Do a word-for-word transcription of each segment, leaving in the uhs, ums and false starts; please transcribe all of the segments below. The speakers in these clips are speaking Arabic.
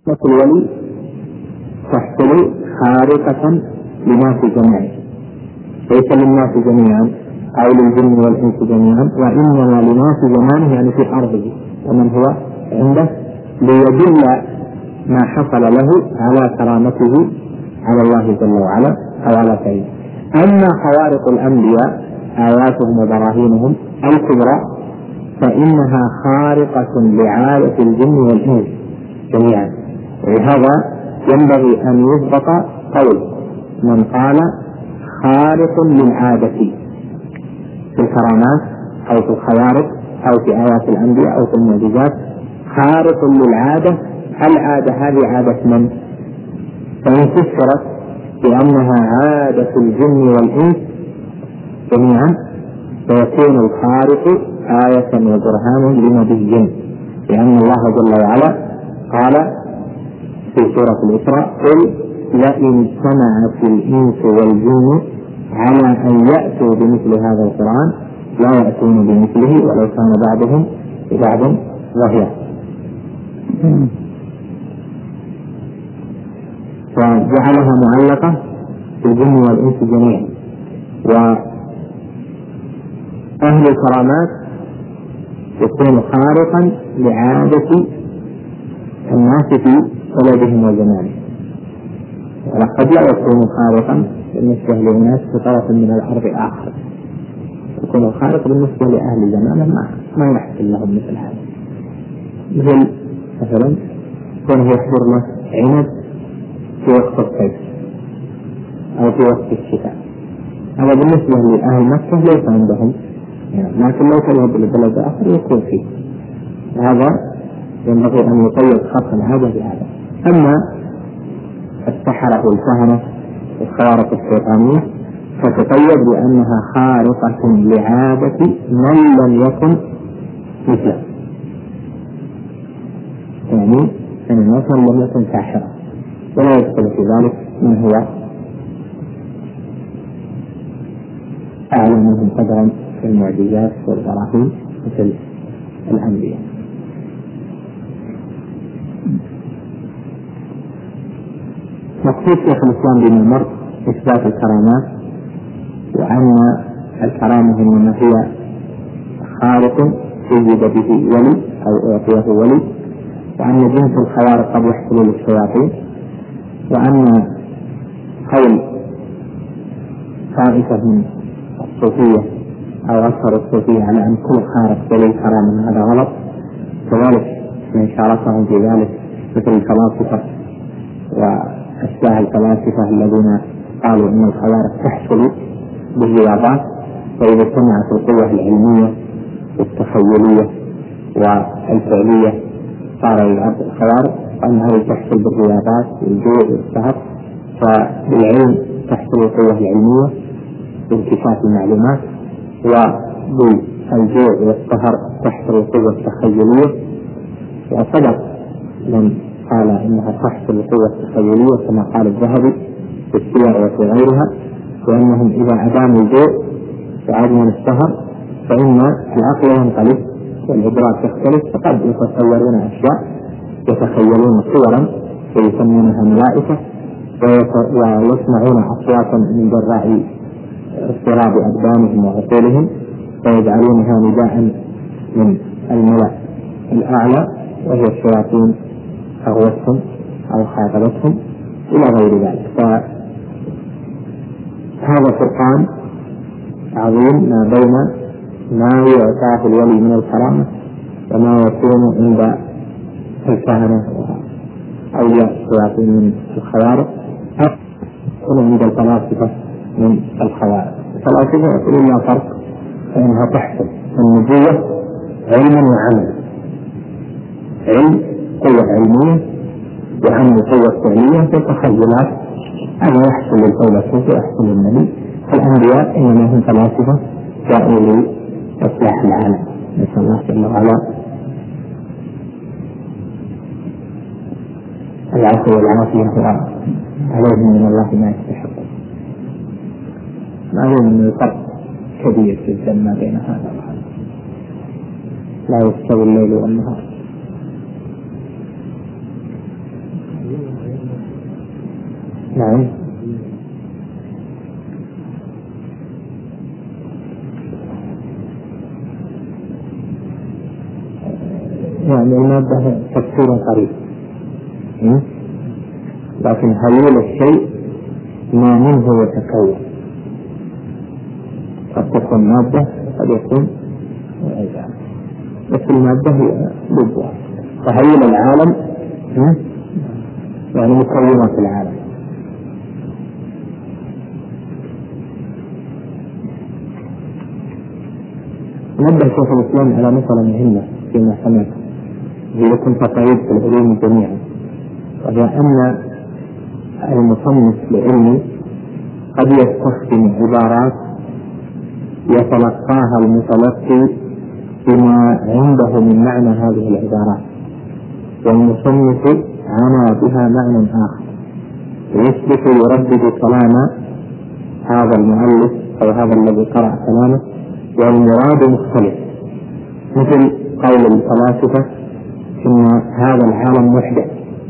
الولي تحصل خارقة للناس جميعا، ليس للناس جميعا أو للجن والإنس جميعا، وإنما لناس زمانه يعني في أرضه ومن هو عنده، ليدل ما حصل له على كرامته على الله جل وعلا أو على خيره. أما خوارق الأنبياء آياتهم وبراهينهم الكبرى فإنها خارقة لعادة الجن والإنس جميعا، وهذا ينبغي أن يضبط قول من قال خارق للعادة في الكرامات أو في الخوارق أو في آيات الأنبياء أو في المعجزات. خارق للعادة، العادة هذه عادة من؟ فإن فسرت بأنها عادة الجن والإنس جميعا فيكون الخارق آية وبرهانا لنبي، لأن الله جل وعلا قال في سورة الإسراء قل لئن اجتمعت الإنس والجن على أن يأتوا بمثل هذا القرآن لا يأتون بمثله ولو كان بعضهم ببعض ظهيرا. فجعلها معلقة بالجن والإنس جميعا. وأهل الكرامات يكون خارقا لعادة الناس في بلدهم وزمانهم، وقد لا يكون خارقا بالنسبة للناس في طرف من الأرض آخر، يكون الخارق بالنسبة لأهل زمانه ما, ما يحصل لهم مثل هذا. مثل مثلا كونه يحضر له عنب في وقت الصيف أو في وقت الشتاء، هذا بالنسبة لأهل مكة ليس عندهم، يعني لكن لو تذهب لبلد آخر يكون فيه. هذا ينبغي أن يقيد خط العادة بهذا. أما السحرة والكهنة والخوارق الشيطانية فتقيد بأنها خارقة لعادة من لم يكن مثله، يعني الناس من لم يكن ساحرا، ولا يدخل في ذلك من هو أعلى منهم قدرا في المعجزات والبراهين مثل الأنبياء. مقصود شيخ الإسلام بن مر إثبات الكرامات، وأن الكرامة إنما هي خارق وجد به ولي أو أعطيه ولي، وأن جنس الخوارق قد يحصل للشياطين، وأن قول طائفة من الصوفية أو أكثر الصوفية على أن كل خارق دليل كرامة هذا غلط. كذلك من شاركهم في ذلك مثل الفلاسفة وأشباه الفلاسفة الذين قالوا أن الخوارق تحصل بالرياضات، فإذا اجتمعت القوة العلمية والتخيلية والفعلية صار الخوارق، وأن هذه تحصل بالرياضات والجوع والسهر، فبالعلم تحصل القوة العلمية بانكشاف المعلومات، وبالجوع والسهر تحصل القوة التخيلية. وصدق من قال إنها تحصل القوة التخيلية كما قال الذهبي في السير وفي غيرها، وأنهم إذا أداموا الجوع وعدم السهر فإن العقل ينقلب والإدراك يختلف، فقد يتصورون أشياء يتخيلون صورا ويسمونها ملائكة، ويسمعون أصواتا من جراء اضطراب أبدانهم وعقولهم فيجعلونها نداء من الملأ الأعلى وهي الشياطين أغوتهم أو خاطبتهم إلى غير ذلك. فهذا فرقان عظيم ما بين ما يعطاه الولي من الكرامة وما يكون عند الكهنة وأولياء الشياطين من الخوارق، أو عند الفلاسفة من الخوارق. الفلاسفة يقولون لا فرق، فإنها تحصل النبوة علما وعملا، علم قوة علمية وعمل قوة فعلية في التخيلات، هذا يحصل للفلاسفة ويحصل للنبي. الأنبياء إنما هم فلاسفة جاءوا لإصلاح العالم، نسأل الله جل وعلا العفو والعافية وعليهم من الله ما يستحقون. معلوم أن الفرق كبير جدا ما بين هذا وهذا، لا يستوي الليل والنهار. نعم. يعني المادة تفسير قريب، لكن هيول الشيء ما منه يتكون، قد تكون مادة قد يكون عيدان، بس المادة هي ضدها. تهيل العالم يعني مكونات العالم. نبه شيخ الإسلام على مسألة مهمة فيما سمعت، هي لكم تقايد في العلوم جميعا، وهي أن المصنف لعلمه قد يستخدم عبارات يتلقاها المتلقي بما عنده من معنى هذه العبارات، والمصنف عنى بها معنى آخر، ويثبت يردد كلام هذا المؤلف أو هذا الذي قرأ كلامه والمراد مختلف، مثل قول الفلاسفة إن هذا العالم محدث،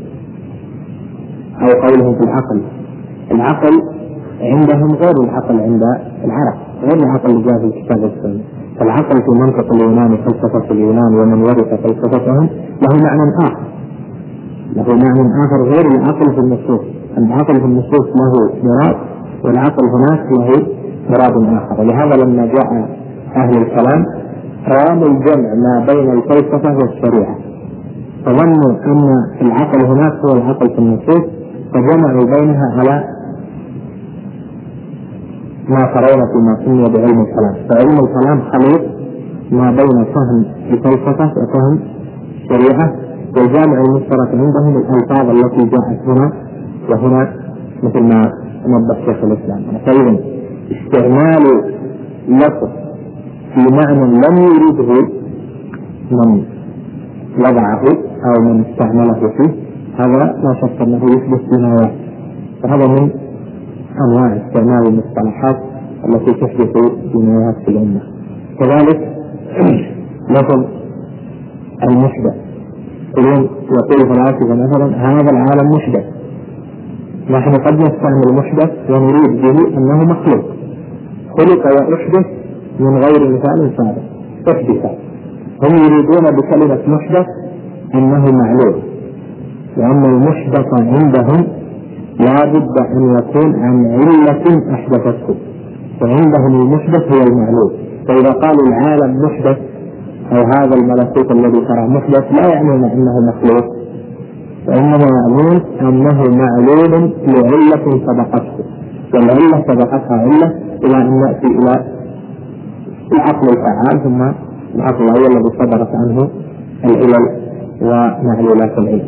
أو قولهم في العقل. العقل عندهم غير العقل عند العرب، غير العقل اللي جاء في الكتاب والسنة. فالعقل في منطق اليونان وفلسفة اليونان ومن ورث فلسفتهم له معنى آخر، له معنى آخر غير العقل في النصوص. العقل في النصوص له مراد، والعقل هناك له مراد آخر. ولهذا لما جاء أهل الكلام راموا الجمع ما بين الفلسفة والشريعة، فظنوا أن العقل هناك هو العقل في النصوص، فجمعوا بينها على ما ترون فيما سمي بعلم الكلام. فعلم الكلام خليط ما بين فهم الفلسفة وفهم الشريعة، والجامع المشترك عندهم الألفاظ التي جاءت هنا وهنا مثل ما نبه شيخ الإسلام. فإذا استعمال لفظ في معنى لم يريده من وضعه أو من استعمله فيه، هذا لا شك أنه يثبت جنايات، فهذا من أنواع استعمال المصطلحات التي تحدث جنايات في الأمة. كذلك لفظ المحدث، يقول فلاسفة مثلا هذا العالم محدث، نحن قد نستعمل محدث ونريد به أنه مخلوق، خلق وأحدث من غير مثال سابق، تحدث. هم يريدون بكلمة محدث أنه معلوم، لأن المحدث عندهم لا بد أن يكون عن علة أحدثته، فعندهم المحدث هو المعلوم. فإذا قالوا العالم محدث أو هذا الملكوت الذي ترى محدث لا يعنون أنه مخلوق، وإنما يعنون أنه معلوم لعلة سبقته، والعلة سبقتها علة إلى أن نأتي إلى العقل الفعال، ثم العقل هو الذي صدرت عنه العلل ومعلولات العلم.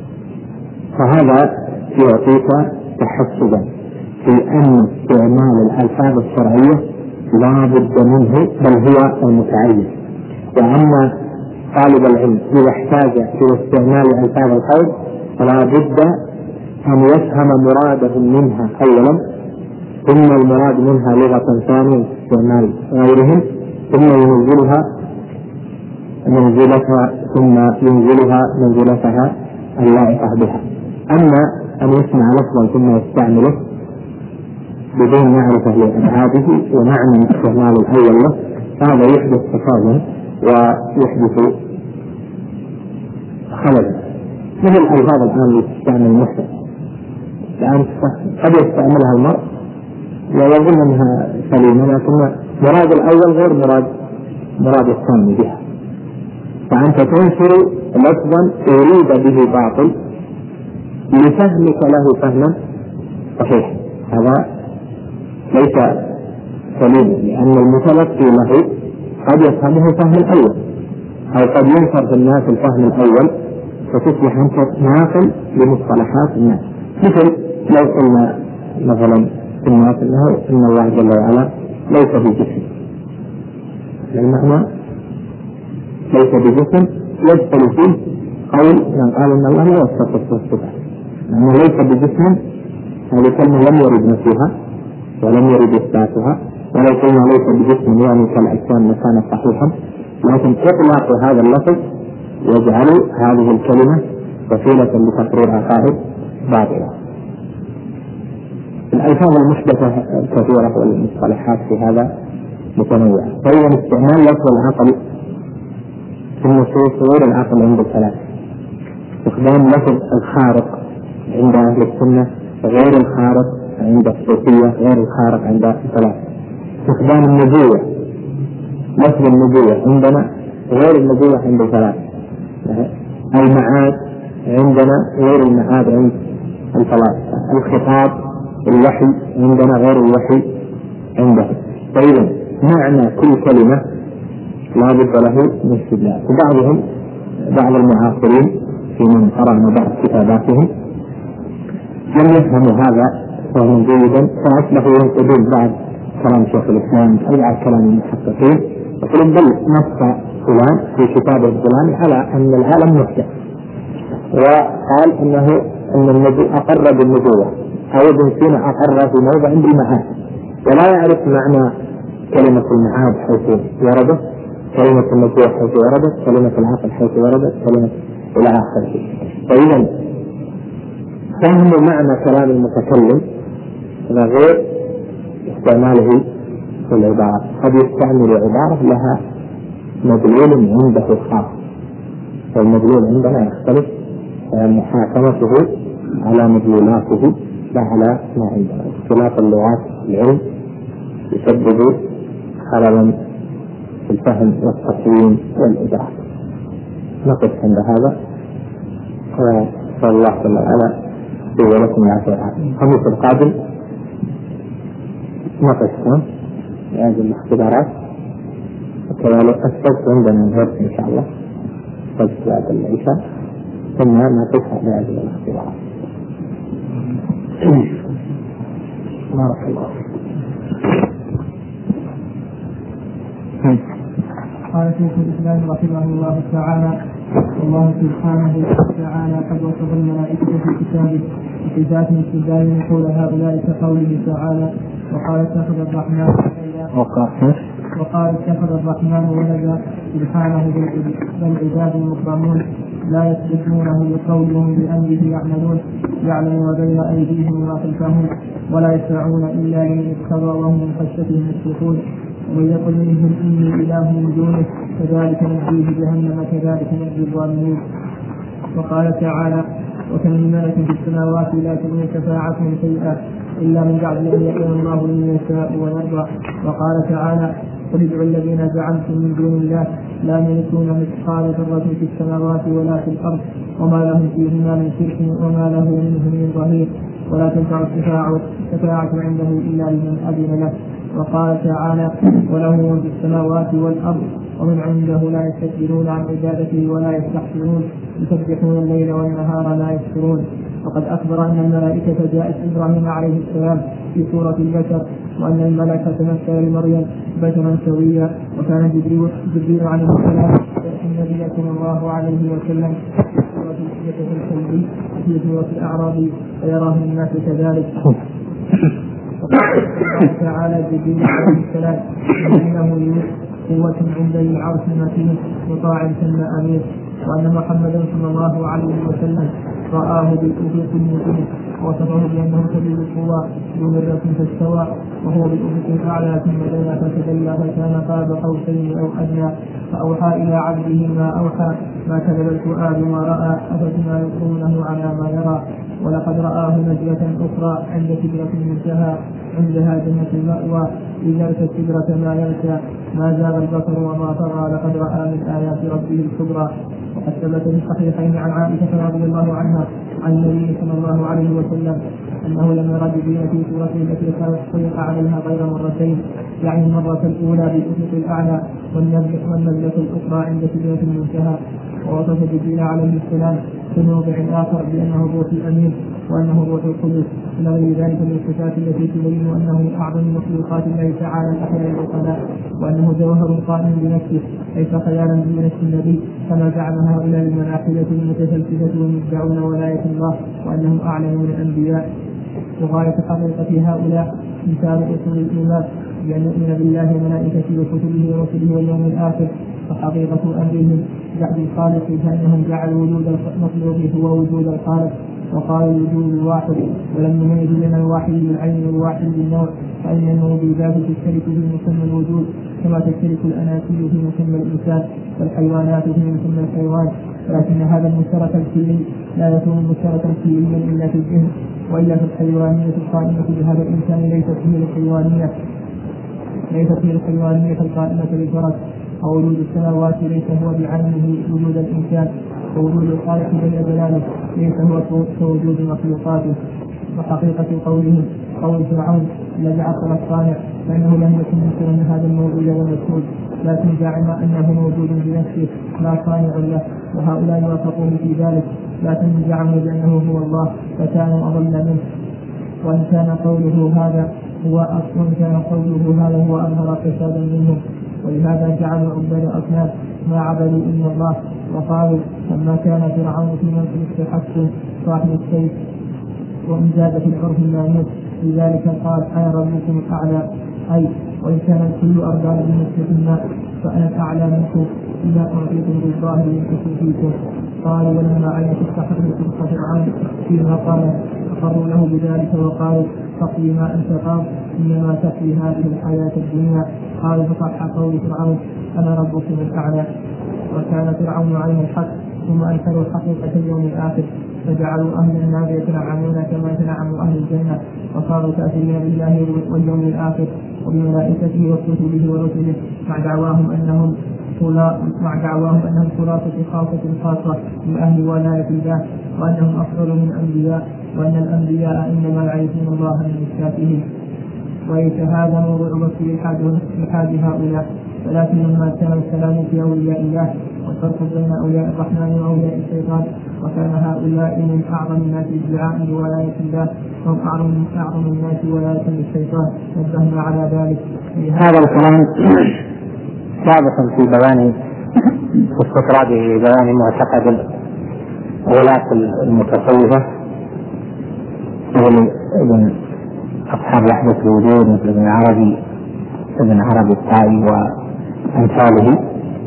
فهذا يعطيك تحسبا في أن استعمال الألفاظ الشرعية لا بد منه، بل هو المتعين. وأما طالب العلم إذا احتاج إلى استعمال الألفاظ القول فلا بد أن يفهم مراده منها أولا، ثم المراد منها لغة ثانية استعمال غيرهم، ثم ينزلها منزلتها ثم ينزلها منزلتها اللائقة بها. أما أن يسمع لفظا ثم يستعمله بدون معرفة لأبعاده ومعنى استعمال الأول له، هذا يحدث تفاهم ويحدث خلل. مثل الألفاظ الآن يستعمل المحدث، الآن قد يستعملها المرء ويظن أنها سليمة، لكن مراد الأول غير مراد مراد الثاني بها، فأنت تنشر لفظا أريد به باطل لفهمك له فهما صحيح، هذا ليس سليما، لأن المتلقي له قد يفهمه فهم الأول، أو قد ينشر في الناس الفهم الأول فتصبح أنت ناقل لمصطلحات الناس. مثل لو قلنا مثلا في الناس إنه إن الله جل وعلا ليس بجسم، المعنى ليس بجسم يدخل فيه قول من قال إن الله لا يتصف بالصفات، لأنه ليس بجسم، هذه كلمة لم يرد نفيها ولم يرد إثباتها. ولو قلنا ليس بجسم يعني كالأجسام مكانا صحيحا، لكن إطلاق هذا اللفظ يجعل هذه الكلمة وسيلة لتقرير عقائد باطلة. الألفاظ المحدثة كثيرة والمصطلحات في هذا متنوعة. فإذا استعمال لفظ العقل في النصوص غير العقل عند الثلاث، استخدام لفظ الخارق عند أهل السنة غير الخارق عند الصوفية غير الخارق عند الثلاث، استخدام النبوة لفظ النبوة عندنا غير النبوة عند الثلاث، المعاد عندنا غير المعاد عند الفلاسفة، الخطاب الوحي عندنا غير الوحي عنده. فإذا معنى كل كلمة لا بد له من استدلال. وبعضهم بعض المعاصرين في من قرأنا بعض كتاباتهم لم يفهموا هذا فهما جيدا، فأصبحوا ينقدون بعض كلام شيخ الإسلام أو بعض كلام المحققين، يقولون بل نص فلان في كتاب فلان على أن العالم محدث، وقال أنه أن النبي أقر بالنبوة، أو ابن سينا أقر في موضع عند المعاد، ولا يعرف معنى كلمة المعاد حيث وردت، كلمة النبوة حيث وردت، كلمة العقل حيث وردت، كلمة إلى آخره. فإذا فهم معنى كلام المتكلم غير استعماله في العبارة، قد يستعمل عبارة لها مدلول عنده خاص، والمدلول عندنا يختلف محاكمته على مدلولاته لا على ما عندنا. اختلاف اللغات العلم يسبب خللا في الفهم والتصميم والإدراك. نقف عند هذا، وصلى الله تعالى ولكم العافية. الخميس القادم نقف هذه الاختبارات، وكذلك السبت عندنا درس إن شاء الله السبت بعد العشاء، ثم نقف بهذه الاختبارات. بارك الله. قال شيخ الإسلام رحمه الله تعالى: الله سبحانه وتعالى قد وصف الملائكة في كتابه بصفات استدلال نقول هؤلاء كقوله تعالى: وقال اتخذ الرحمن وقال اتخذ الرحمن ولدا سبحانه، بل عباد مكرمون لا يسبقونه بقولهم بأمره يعملون، يعلم ما بين أيديهم وما خلفهم ولا يشفعون إلا لمن ارتضى وهم من خشيته مشفقون. ومن يقل منهم إني إله من دونه كذلك نجزيه جهنم كذلك نجزي الظالمين. وقال تعالى: وكم من ملك في السماوات لا تغني شفاعتهم شيئا إلا من بعد أن يأذن الله لمن يشاء ويرضى. وقال تعالى: قل ادعوا الذين زعمتم من دون الله لا يملكون مثقال ذرة في السماوات ولا في الأرض وما لهم فيهما من شرك وما له منهم من ظهير ولا تنفع الشفاعة عنده إلا لمن أذن له. وقال تعالى: وله من في السماوات والأرض ومن عنده لا يستكبرون عن عبادته ولا يستحسنون يسبحون الليل والنهار لا يفترون. وقد أخبر أن الملائكة جاءت إبراهيم عليه السلام في سورة البشر، وأن الملك تمثل لمريم بشرا سويا، وكان جبريل عليه السلام النبي صلى الله عليه وسلم في سورة الكلبي وفي سورة الأعرابي فيراه الناس كذلك. وقال تعالى جبريل عليه السلام: إنه قوة عند العرش متين مطاع ثم أمير. وأن محمدا صلى الله عليه وسلم رآه بالأفق المبين ووصفه بأنه شديد القوى ذو مرة فاستوى وهو بالأفق الأعلى ثم دنا فتدلى فكان قاب قوسين أو أدنى فأوحى إلى عبده ما أوحى ما كذب الفؤاد ما رأى أفتما يكرونه على ما يرى. ولقد رآه نزلة أخرى عند سدرة المنتهى عندها جنة المأوى إذا ارتد سدرة ما يغشى ما زاغ البصر وما طغى لقد رأى من آيات ربه الكبرى. وقد ثبت في الصحيحين عن عائشة رضي الله عنها عن النبي صلى الله عليه وسلم أنه لم يرى جبريل في سورته التي خلق عليها غير مرتين، يعني المرة الأولى بالأفق الأعلى والنزلة الأخرى عند سدرة المنتهى. ووصف جبريل عليه السلام في موضع آخر بأنه الروح الأمين وأنه الروح القدس إلى غير ذلك من الصفات التي تبين أنه من أعظم مخلوقات الله تعالى الأحياء العقلاء، وأنه جوهر قائم بنفسه ليس خيالا بنفس النبي كما زعم هؤلاء الملاحدة المتفلسفة والمدعون ولاية الله وأنهم أعلم من الأنبياء. وغاية حقيقة هؤلاء مثال أصول الإيمان بأن يؤمن بالله وملائكته وكتبه ورسله واليوم الآخر، وحقيقة أمرهم جعل الخالق فإنهم جعلوا وجود المخلوق هو وجود الخالق، وقال الوجود واحد ولم يميز بين الواحد بالعين والواحد بالنوع، فإن الموجودات تشترك في مسمى الوجود كما تشترك الأناسيل في مسمى الإنسان والحيوانات في مسمى الحيوان، ولكن هذا المشترك الكلي لا يكون مشتركا كليا إلا في الذهن، وإلا في الحيوانية القائمة بهذا الإنسان ليست هي الحيوانية ليست هي الحيوانية القائمة بالفرد، ووجود السماوات ليس هو بعينه وجود الإنسان، ووجود الخالق بين جلاله ليس هو كوجود مخلوقاته. وحقيقة قوله قول فرعون الذي عصر الصانع فإنه لم يكن مثل هذا الموجود والمشهود، لكن زعم أنه موجود بنفسه لا صانع له، وهؤلاء وافقوه في ذلك، لكن زعموا بأنه هو الله فكانوا أضل منه. وإن كان قوله هذا هو أصل كان قوله هذا هو أظهر فسادا منهم، ولهذا جعلوا عباد الأصنام ما عبدوا إلا الله. وقالوا لما كان فرعون في منصب التحكم صاحب السيف وإن زاد في العرف الماموس، لذلك قال أنا ربكم الأعلى، أي وإن كان كل أرباب المسلمين فأنا الأعلى منكم إذا أعطيتم بالظاهر ينكسر فيكم. قالوا ولما علمت التحرك فرعون فيما قال أقروا له بذلك وقالوا تقضي ما أنت قاض إنما تقضي هذه الحياة الدنيا. قال فصح قول فرعون أنا ربكم الأعلى. وكان فرعون عين الحق ثم أنكروا حقيقة اليوم الآخر، فجعلوا أهل النار يتنعمون كما يتنعم أهل الجنة، وصاروا كافرين بالله واليوم الآخر وبملائكته وكتبه ورسله، مع دعواهم أنهم مع دعواهم أنهم خلاصة خاصة خاصة من أهل ولاية الله، وأنهم أفضل من الأنبياء، وأن الأنبياء إنما يعرفون الله من مشاكلهم. وليس هذا موضوع بس لحاج هؤلاء، ولكن لما كان الكلام في أولياء الله والفرق بين أولياء الرحمن وأولياء الشيطان، وكان هؤلاء من أعظم الناس ادعاء لولاية الله وهم أعظم أعظم الناس ولاية للشيطان، نبهنا على ذلك. هذا الكلام سابقا في بيان استطراده بيان معتقد ولاة المتصوفة مثل أصحاب وحدة الوجود مثل ابن عربي ابن عربي الطائي وأمثاله.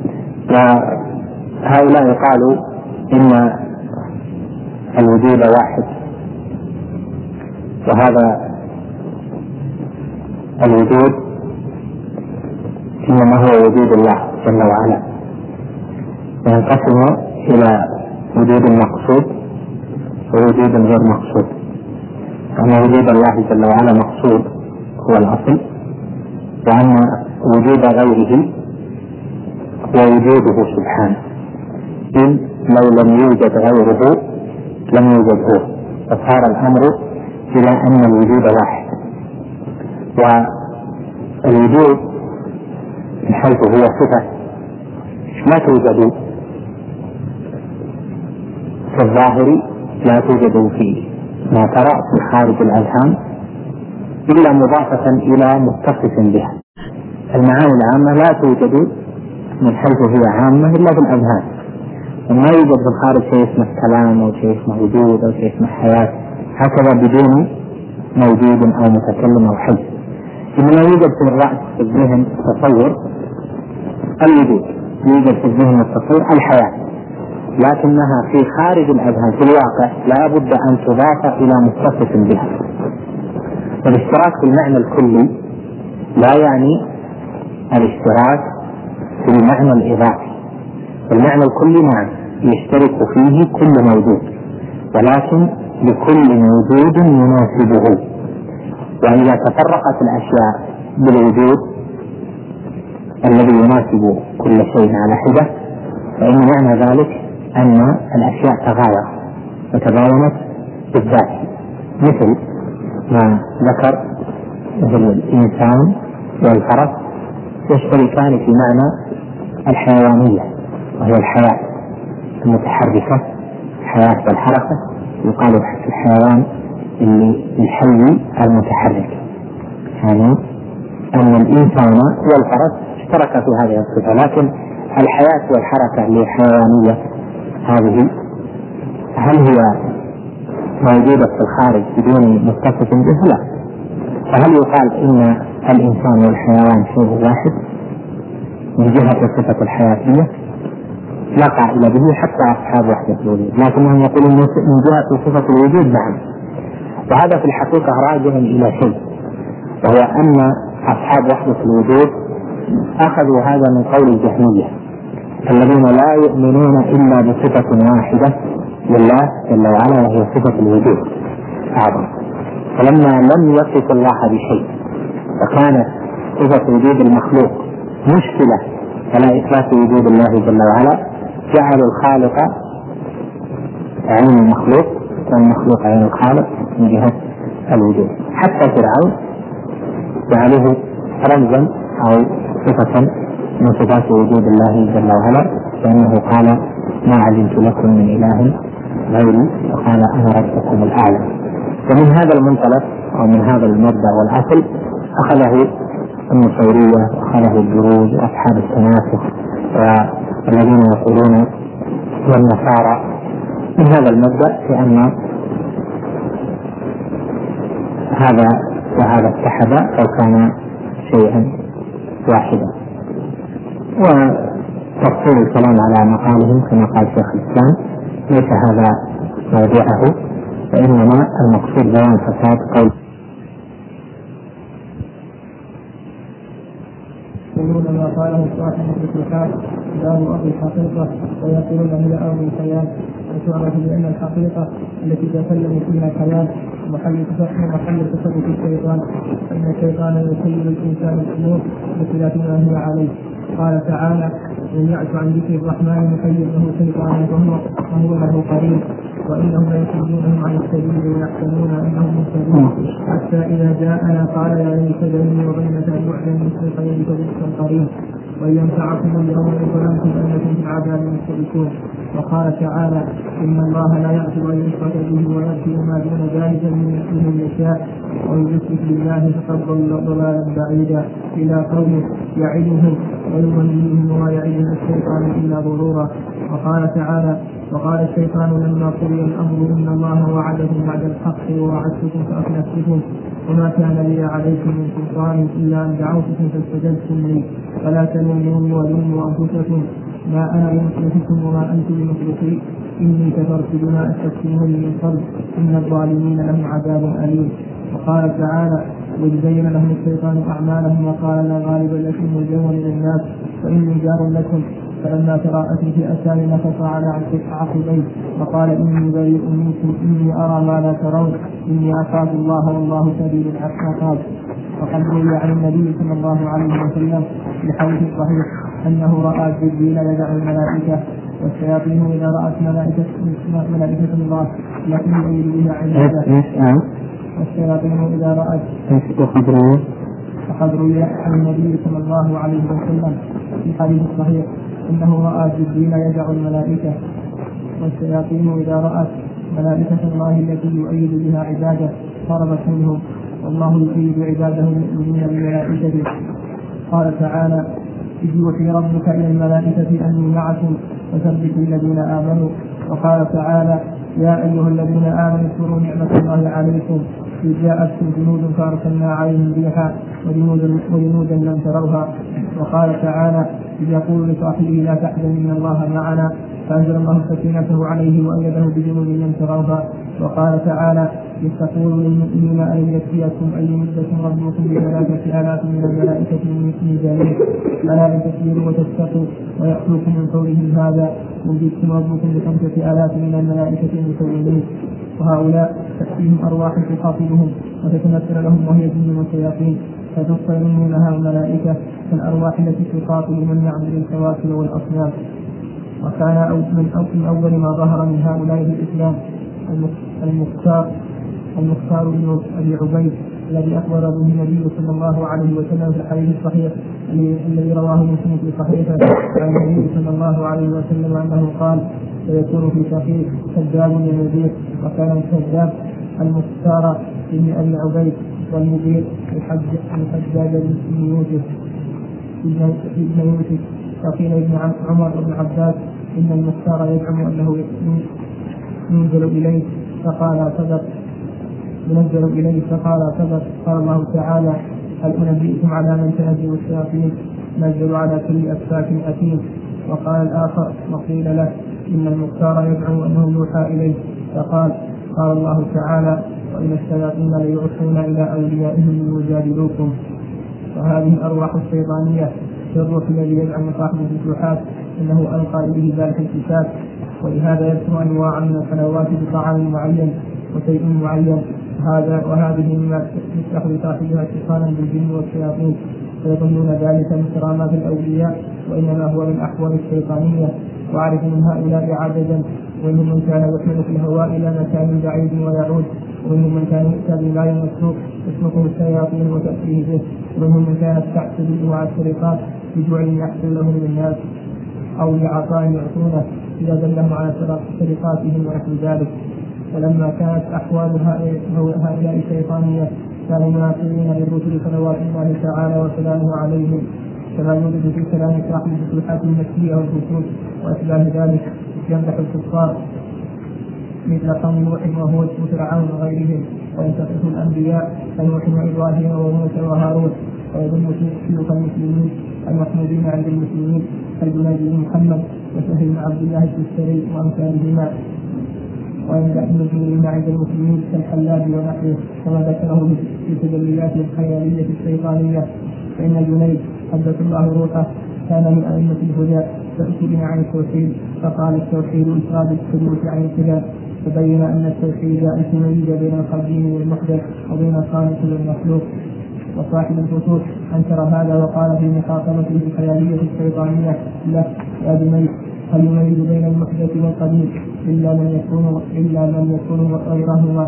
وهؤلاء قالوا إن الوجود واحد، وهذا الوجود إنما هو وجود الله جل وعلا، ينقسم إلى وجود مقصود ووجود غير مقصود. أن وجود الله جل وعلا مقصود هو الأصل، وأن وجود غيره هو وجوده سبحانه، إن لو لم يوجد غيره لم يوجد هو، فصار الأمر إلى أن الوجود واحد. والوجود من حيث هو صفة لا توجد في الظاهر، لا توجد فيه ما ترى في خارج الأذهان إلا مضافة إلى متصف بها. المعاني العامة لا توجد من حيث هي عامة إلا في الأذهان، وما يوجد في الخارج شيء اسمه كلام أو شيء اسمه وجود أو شيء اسمه حياة هكذا بدون موجود أو متكلم أو حي. إنما يوجد في الرأس في الذهن تصور الوجود، يوجد في الذهن التصور الحياة، لكنها في خارج الأذهان في الواقع لا بد أن تضاف إلى متصف بها. والاشتراك في المعنى الكلي لا يعني الاشتراك في المعنى الإضافي. المعنى الكلي نعم يشترك فيه كل موجود، ولكن لكل موجود يناسبه. وإذا تفرقت الأشياء بالوجود الذي يناسب كل شيء على حدة، فإن معنى ذلك أن الأشياء تغاير وتباينت بالذات، مثل ما ذكر مثل الإنسان والفرس يشتركان في معنى الحيوانية وهي الحياة المتحركة، الحياة والحركة، يقال الحيوان اللي الحي المتحرك، يعني أن الإنسان والفرس اشترك في هذه الصفة. لكن الحياة والحركة اللي حيوانية هذه هل هي موجودة في الخارج بدون متصف به؟ لا. فهل يقال إن الإنسان والحيوان شيء واحد من جهة صفة الحياتية؟ لا قائل به حتى أصحاب وحدة الوجود، لكنهم يقولون من جهة صفة الوجود نعم. وهذا في الحقيقة راجع إلى شيء، وهو أن أصحاب وحدة الوجود أخذوا هذا من قول الجهمية الذين لا يؤمنون إلا بصفة واحدة لله جل وعلا وهي صفة الوجود أعظم. فلما لم يصف الله بشيء وكانت صفة وجود المخلوق مشكلة على إثبات وجود الله جل وعلا، جعلوا الخالق عين المخلوق والمخلوق عين الخالق من جهة الوجود. حتى فرعون جعله رمزا أو صفة من صفات وجود الله جل وعلا، لأنه قال ما علمت لكم من إله غيري وقال أنا ربكم الأعلى. ومن هذا المنطلق أو من هذا المبدأ والأصل أخذه النصيرية وأخذه الدروز وأصحاب التناسخ والذين يقولون والنصارى من هذا المبدأ، لأن هذا وهذا اتحد أو كان شيئا واحدا. وتفصيل الكلام على مقالهم كما قال شيخ الإسلام ليس هذا موضوعه، فإنما المقصود بيان فساد قول يقولون ما قاله صاحب الاتحاد دار أرض الحقيقة، ويقولون هي أرض الحياة، وتعرف بأن الحقيقة التي تكلم فيها الحياة محل محل تصرف الشيطان، فإن الشيطان يسير الإنسان الأمور بخلاف ما هي عليه. قال تعالى: من يعش عن ذكر الرحمن يخير له شيطانا وهو له قريب، وإنهم ليصدونهم عن السبيل ويحسبون أنهم مهتدون، حتى إذا جاءنا قال يا ليت بيني وبينك بعد المشرقين فبئس القريب، وإن ينفعكم اليوم إذ ظننتم أنكم في العذاب مشتركون. وقال تعالى: إن الله لا يغفر أن يشرك به ويغفر ما دون ذلك لمن يشاء، ومن يشرك بالله فقد ضل ضلالا بعيدا، إلى قوله يعدهم ويمنيهم وما يعدهم الشيطان إلا غرورا. وقال تعالى: وقال الشيطان لما قضي الأمر إن الله وعدكم وعد الحق ووعدتكم فأخلفتكم وما كان لي عليكم من سلطان إلا أن دعوتكم فاستجبتم لي فلا تلوموني ولوموا أنفسكم ما أنا بمصرخكم وما أنتم بمصرخي إني كفرت بما أشركتموني من قبل إن الظالمين لهم عذاب أليم. وقال تعالى: وإذ زين لهم الشيطان أعمالهم وقال لا غالب لكم اليوم من الناس فإني جار لكم، فلما تراءت فئتان نكص على عقبيه وقال إني بريء منكم إني أرى ما لا ترون إني أخاف الله والله شديد العقاب. وقد روي عن النبي صلى الله عليه وسلم بحديث صحيح أنه رأى جبريل يدع الملائكة والشياطين إذا رأت ملائكة ملائكة الله لكن يريد بها عبادة والشياطين إذا رأت وقد روي عن النبي صلى الله عليه وسلم في حديث صحيح إنه رأى جبريل يدع الملائكة والشياطين إذا رأت ملائكة الله التي يؤيد بها عباده هربت منهم، والله يؤيد عباده المؤمنين بملائكته. قال تعالى: إذ يوحي ربك إلى الملائكة أني معكم فثبتوا الذين آمنوا. وقال تعالى: يا أيها الذين آمنوا اذكروا نعمة الله عليكم إذ جاءتكم جنود فأرسلنا عليهم ريحا وجنودا لم تروها. وقال تعالى: إذ يقول لصاحبه لا تحزن إن الله معنا فأنزل الله سكينته عليه وأيده بجنود لم تروها. وقال تعالى: إذ تقول للمؤمنين أن يكفيكم أن يمدكم ربكم بثلاثة آلاف من الملائكة من جانب ألا إن تسيروا وتتقوا ويأتوكم من فورهم هذا يمدكم ربكم بخمسة آلاف من الملائكة مسومين. وهؤلاء تأتيهم أرواح تخاطبهم وتتمثل لهم وهي جن وشياطين فتصيرونها الملائكة كالأرواح التي تخاطب من يعبد الكواكب والأصنام. وكان من أول ما ظهر من هؤلاء في الإسلام المختار المختار بن أبي عبيد الذي أخبر به النبي صلى الله عليه وسلم في الحديث الصحيح الذي رواه مسلم في صحيحه عن النبي صلى الله عليه وسلم أنه قال: سيكون في صحيح كذاب يزيد. وكان الكذاب المختار بن أبي عبيد والمدير الحجاج بن يوسف ابن يوسف. وقيل ابن عمر بن عباس إن المختار يزعم أنه ينزل إليه فقال صدق ينزل إليه فقال صدق. قال الله تعالى: هل أنبئكم على من تنزل الشياطين نزل على كل أفاك أثيم. وقال الآخر وقيل له إن المختار يدعو أنه يوحى إليه، فقال قال الله تعالى وإن الشياطين ليوحون إلى أوليائهم ليجادلوكم. وهذه الأرواح الشيطانية الروح الذي يزعم صاحب الفتوحات انه القى اليه ذلك الكتاب، ولهذا يذكر انواعا من الحلوات بطعام معين وشيء معين، هذا وهذه مما يفتح لصاحبها اتصالا بالجن والشياطين، فيظنون ذلك من كرامات الاولياء وانما هو من احوال الشيطانيه. واعرف من هؤلاء عددا، ومنهم من كان يحمل في الهواء الى مكان بعيد ويعود، ومنهم من كان يؤتى بماء مسروق تسلكه الشياطين وتأتيه به، ومنهم من كانت تعتدي مع السرقات بجوع يحصل له من الناس او لعطاء يعطونه اذا دلهم على سرقاتهم ونحو ذلك. ولما كانت احوال هؤلاء الشيطانيه كانوا مناصرين للرسل صلوات الله تعالى وسلامه عليهم، كما يوجد في كلام صاحب الفتوحات المكيه والخصوص واشباه ذلك يمدح الكفار مثل قوم نوح وهود وفرعون وغيرهم، وينتقص الانبياء كنوح وابراهيم وموسى وهارون، ويذم شيوخ المسلمين المحمودين عند المسلمين كالجنيد بن محمد وسهل بن عبد الله التستري وامثالهما، ويمدح المسلمين عند المسلمين كالحلاب ونحوه، كما ذكره في تجليات الخياليه الشيطانيه. فان الجنيد قدس الله روحه كان من ائمه الهدى، فأسئل عن التوحيد فقال التوحيد إفراد الثبوت عن الخلاف، فبين أن التوحيد أن تميز بين القديم والمحدث وبين الخالق والمخلوق. وصاحب الفتوح أنكر هذا وقال في مخاطبته الخيالية الشيطانية له يا بني هل يميز بين المحدث والقديم إلا من يكون إلا من يكون غيرهما؟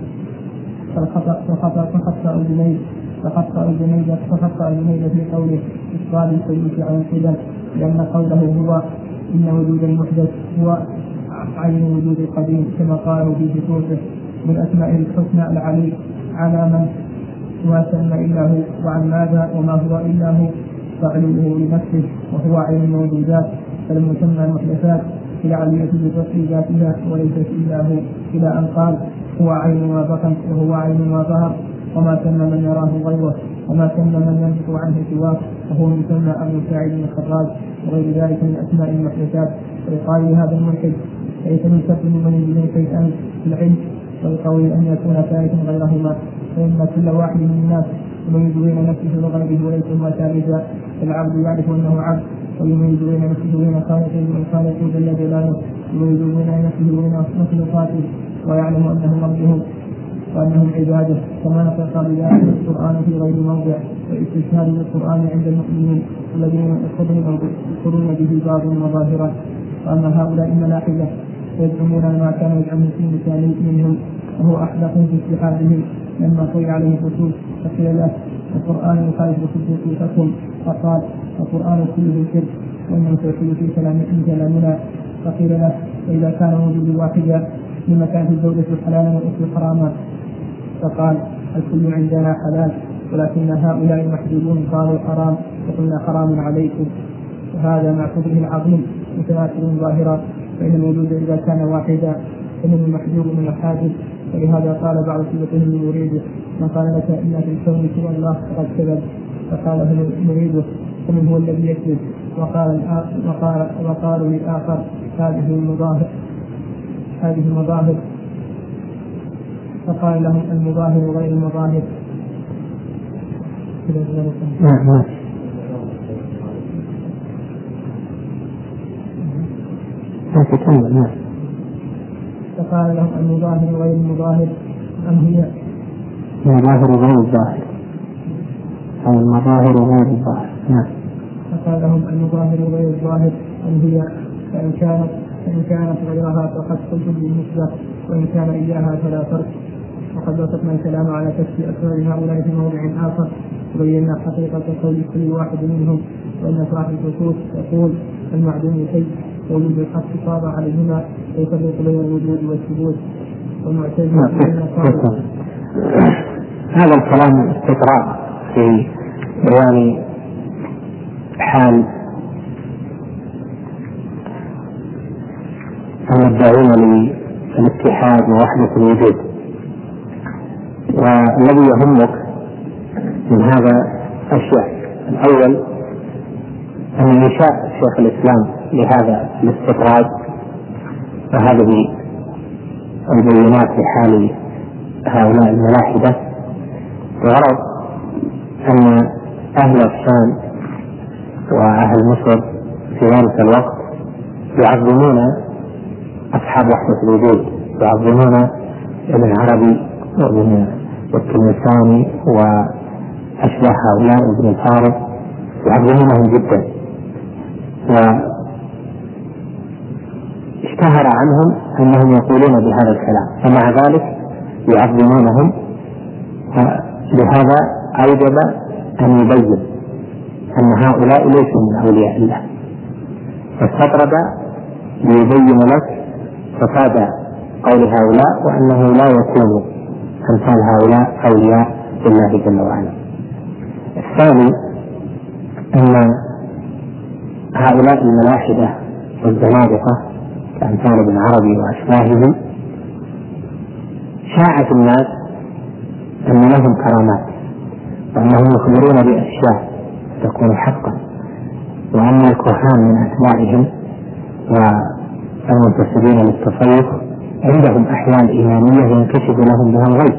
فخطأ فخطأ فخطأ الجنيد فخطأ الجنيد فخطأ الجنيد في قوله إفراد الثبوت عن الخلاف، لأن قوله هو إن وجود المحدث هو عين وجود القديم، كما قالوا في فتوحه من أسماء الحسنى العلي على من ما سمى إلا هو وعن ماذا وما هو إلا هو، فعلوه لنفسه وهو عين الموجودات، فلم يسمى المحدثات إلى علية بفصل ذاتها وليست إلا هو، إلى أن قال هو عين ما بطن وهو عين ما ظهر، وما سمى من يراه غيره، وما سمى من ينطق عنه سواه، وهو مسمى أبو سعيد الخراج وغير ذلك من أسماء المحدثات. ويقال لهذا الملحد ليس من شرط من يجد شيئا في العلم، والقول أن يكون ثالثا غيرهما، فإن كل واحد من الناس يميز بين نفسه وغيره وليس هو ثالثا، فالعبد يعرف أنه عبد ويميز بين نفسه وبين خالقه والخالق جل جلاله، يميز بين نفسه وبين مخلوقاته، ويعلم أنهم ربهم وأنهم عباده، كما نطق بذلك القرآن في غير موضع، واستشهاد بالقرآن عند المؤمنين الذين يقولون به بعض وظاهرا. وأما هؤلاء الملاحدة فيزعمون ما كان يزعمه في لسان منهم، وهو أحدقهم في اتحادهم لما طوي عليه الخصوص، فقيل له القرآن يخالف خصوصيتكم، فقال القرآن كله شرك وإنه توحيد في كلامنا. فقيل له فإذا كان وجود واحدا لما كانت الزوجة حلالا والأخت حراما، فقال الكل عندنا حلال، ولكن هؤلاء المحجوبون قالوا حرام وقلنا حرام عليكم. وهذا مع كفره العظيم متماثل ظاهرا، فإن الوجود إذا كان واحدا فإن المحجوب من الحاجب، ولهذا قال بعض صفتهم يريده من قال لك إن في الكون سوى الله فقد كذب، فقال هل نريده ومن هو الذي يكذب، وقال وقال وقالوا للآخر هذه المظاهر هذه المظاهر فقال لهم المظاهر غير المظاهر. فقال لهم المظاهر غير المظاهر أم هي المظاهر غير الظاهر أو المظاهر غير الظاهر. فقال لهم المظاهر غير الظاهر أم هي، فإن كانت فإن كانت غيرها فقد قلت بالنسبة، وإن كان إياها فلا فرق. وقد وصفنا الكلام على كشف أسرار هؤلاء في موضع آخر، وبينا حقيقة قول كل واحد منهم، وأن صاحب الخصوص يقول المعدوم شيء ووجود الحق طابع عليهما ويفرق بين الوجود والثبوت. والمعتزلة هذا الكلام استقراء في بيان حال المدعين للاتحاد ووحدة الوجود. والذي يهمك من هذا أشياء: الأول أن إنشاء شيخ الإسلام لهذا الاستطراد وهذه البينات لحال هؤلاء الملاحدة، الغرض أن أهل الشام وأهل مصر في ذلك الوقت يعظمون أصحاب وحدة الوجود، يعظمون ابن عربي وابن التلمساني وأشباه هؤلاء ابن الفارض، يعظمونهم جدا، واشتهر عنهم أنهم يقولون بهذا الكلام، ومع ذلك يعظمونهم. لهذا أوجب أن يبين أن هؤلاء ليسوا من أولياء الله، فاستطرد ليبين لك فساد قول هؤلاء وأنه لا يكون أمثال هؤلاء أولياء لله جل وعلا. الثاني أن هؤلاء الملاحدة والزنادقة كأمثال ابن عربي وأشباهه شاع في الناس أن لهم كرامات، وأنهم يخبرون بأشياء تكون حقا، وأن الكهان من أتباعهم والمنتسبين للتصوف عندهم أحوال إيمانية ينكشف لهم بها الغيب،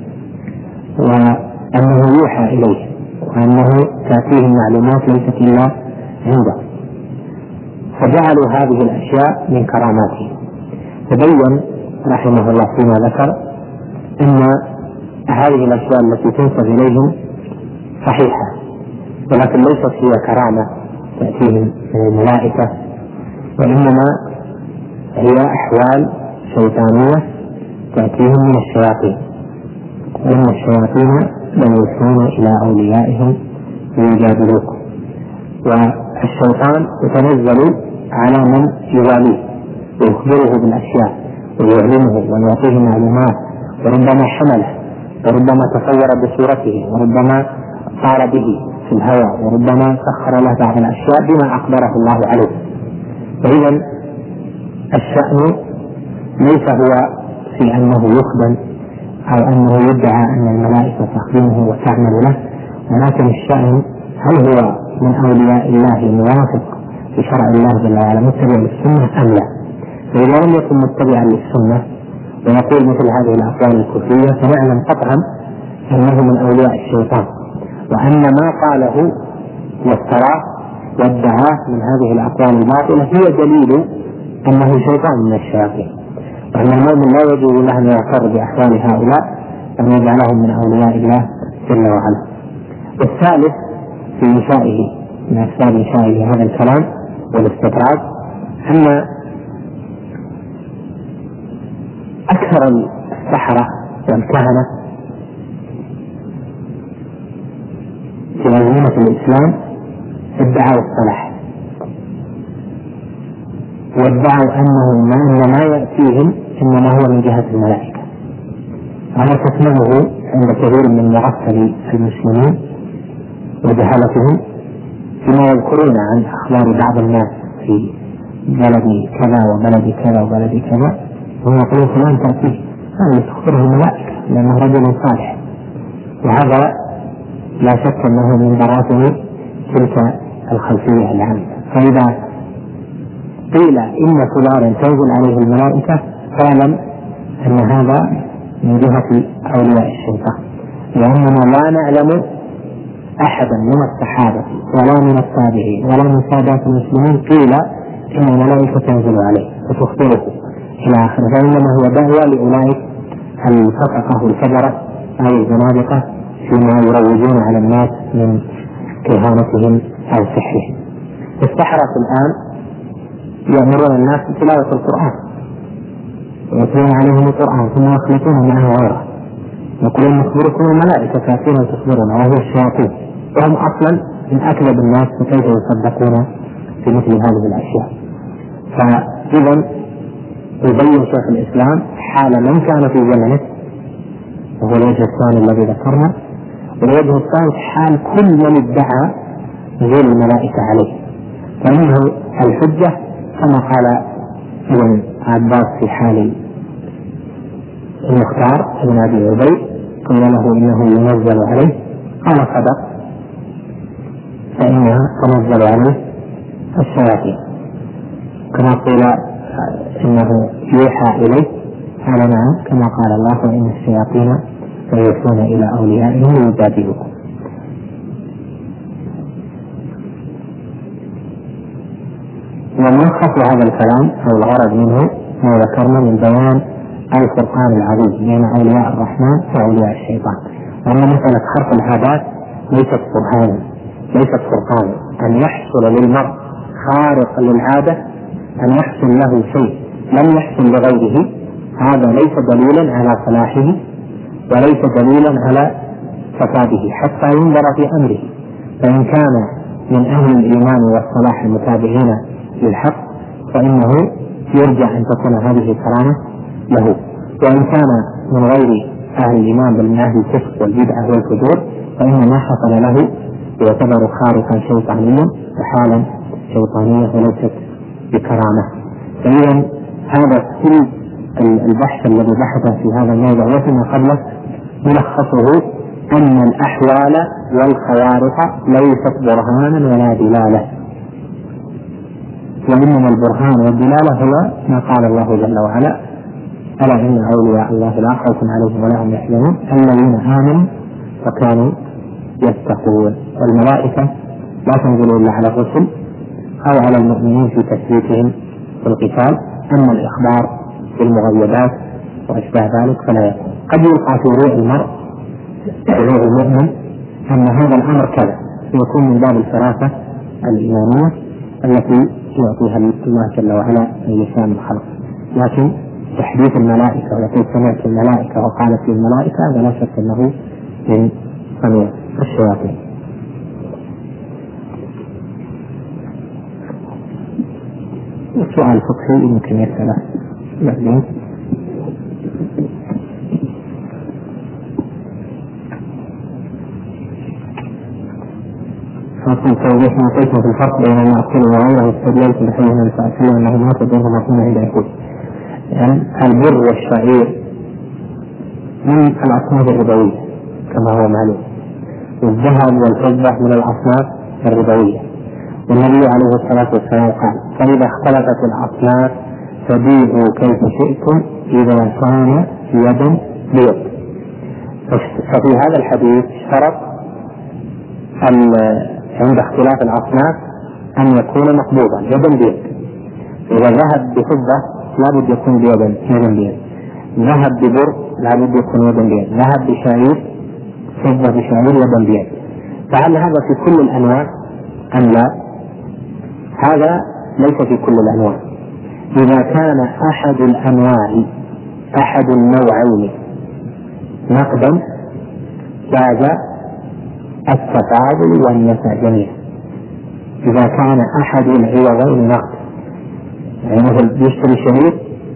وأنه يوحى إليه، وأنه تأتيهم معلومات ليست إلا عنده، فجعلوا هذه الأشياء من كراماته. تبين رحمه الله فيما ذكر أن هذه الأشياء التي تنسب إليهم صحيحة، ولكن ليست هي كرامة تأتيهم من الملائكة، وإنما هي أحوال شيطانية تأتيهم من الشياطين، وإن الشياطين ليوحون إلى أوليائهم ليجادلوكم، والشيطان يتنزل على من يواليه ويخبره بالأشياء ويعلمه ويعطيه معلومات، وربما حمله، وربما تصور بصورته، وربما طار به في الهواء، وربما سخر له بعض الأشياء بما أقدره الله عليه. فإذا الشأن ليس هو في أنه يخدم أو أنه يدعى أن الملائكة تخدمه وتعمل له، ولكن الشأن هل هو من أولياء الله الموافق لشرع الله جل وعلا متبع للسنة أم لا؟ فإذا لم يكن متبعا للسنة ويقول مثل هذه الأقوال الكفرية فنعلم قطعا أنه من أولياء الشيطان، وأن ما قاله وافتراه وادعاه من هذه الأقوال الباطلة هي دليل أنه شيطان من الشياطين، وأن المؤمن لا يجوز له أن يغتر بأحوال هؤلاء أن يجعلهم من أولياء الله جل وعلا. والثالث في إنشائه من أسباب إنشائه هذا الكلام والاستطراد أن أكثر السحرة والكهنة في أزمنة الإسلام ادعوا الصلاح، وادعوا أنه ما ما يأتيهم إنما هو من جهة الملائكة. هذا تسمعه عند كثير من مغفل المسلمين وجهلتهم فيما يذكرون عن أخبار بعض الناس في بلد كذا وبلد كذا وبلد كذا، وهم يقولون فلان تأتيه، هذا تخبره الملائكة لأنه رجل صالح، وهذا لا شك أنه من براثن تلك الخلفية العامة. فإذا قيل إن فلانا تنزل عليه الملائكة فاعلم أن هذا من جهة أولياء الشيطان، لأننا لا نعلم أحدا من الصحابة ولا من التابعين ولا من سادات المسلمين قيل إن الملائكة تنزل عليه وتخبره إلى آخره، فإنما هو دعوة لأولئك الفسقة والفجرة أو الزنادقة فيما يروجون على الناس من كهانتهم أو سحرهم. السحرة الآن يأمرون الناس بتلاوة القرآن ويتلون عليهم القرآن ثم يخلطون معه غيره، يقولون نخبركم الملائكة تأتينا تخبرنا وهو الشياطين، وهم أصلا من أكذب الناس فكيف يصدقون في مثل هذه الأشياء. فإذا يبين شيخ الإسلام حال من كان في زمنه وهو الوجه الثاني الذي ذكرنا، والوجه الثالث حال كل من ادعى نزول الملائكة عليه، فمنه الحجة كما قال ابن عباس في حال المختار ابن أبي عبيد قال له إنه ينزل عليه، قال صدق فإنها تنزل عليه الشياطين. كما قيل إنه يوحى إليه، هذا نعم كما قال الله وإن الشياطين فيوحون إلى أوليائهم ليجادلوكم. وملخص هذا الكلام أو الغرض منه ما ذكرنا من بيان الفرقان العظيم بين أولياء الرحمن وأولياء الشيطان، وأن مسألة خرق العادات ليست برهانا، ليست فرقانا، أن يحصل للمرء خارق للعادة، أن يحصل له شيء لم يحصل لغيره، هذا ليس دليلا على صلاحه وليس دليلا على فساده حتى ينظر في أمره. فإن كان من أهل الإيمان والصلاح المتابعين للحق فإنه يرجع أن تكون هذه كرامة له، وإن كان من غير أهل الإيمان بل من أهل الكفر والبدعة والفجور فإن ما حصل له يعتبر خارقا شيطانيا وحالا شيطانية وليست بكرامة. فإذا هذا كل البحث الذي بحث في هذا الموضوع وفيما قبله ملخصه أن الأحوال والخوارق ليست برهانا ولا دلالة، وإنما البرهان والدلالة هو ما قال الله جل وعلا: ألا إن أولياء الله لا خوف عليهم ولا هم يحزنون الذين آمنوا وكانوا يتقون. والملائكة لا تنزل إلا على الرسل أو على المؤمنين في تثبيتهم في القتال، أما الإخبار بالمغيبات وأشباه ذلك فلا يكون. قد يلقى في روح المرء روح المؤمن أن هذا الأمر كذا، يكون من باب الفراسة الإيمانية التي يعطيها الله جل وعلا لسان الخلق. لكن تحديث الملائكة ولكن سمعت الملائكة وقالت الملائكة هذا لا شك أنه من صنيع الشياطين. السؤال الفقهي يمكن يسأله بعدين. فصل توضيح ما قلت في الفرق بين المعقول وغيره استدللت بحديث النبي صلى الله عليه وسلم أنه ما تدعوه مطمئن عند يقول يعني البر والشعير من الأصناف الربوية كما هو معلوم، والذهب والفضة من الأصناف الربوية، والنبي عليه الصلاة والسلام قال: فإذا اختلفت الأصناف فبيعوا كيف شئتم إذا كان يدا بيد. ففي هذا الحديث شرط عند اختلاف الأصناف أن يكون مقبوضا يدا بيد. إذا ذهب بفضة لا بد يكون بيدا يدا بيد، ذهب ببر لا بد يكون يدا بيد، ذهب بشعير فضة بشعير يدا بيد. فهل هذا في كل الأنواع أم لا؟ هذا ليس في كل الأنواع. إذا كان أحد الأنواع أحد النوعين نقدا جاز التفاضل والنفع جميعا. إذا كان أحد العوضين نقد، يعني مثل يشتري شريط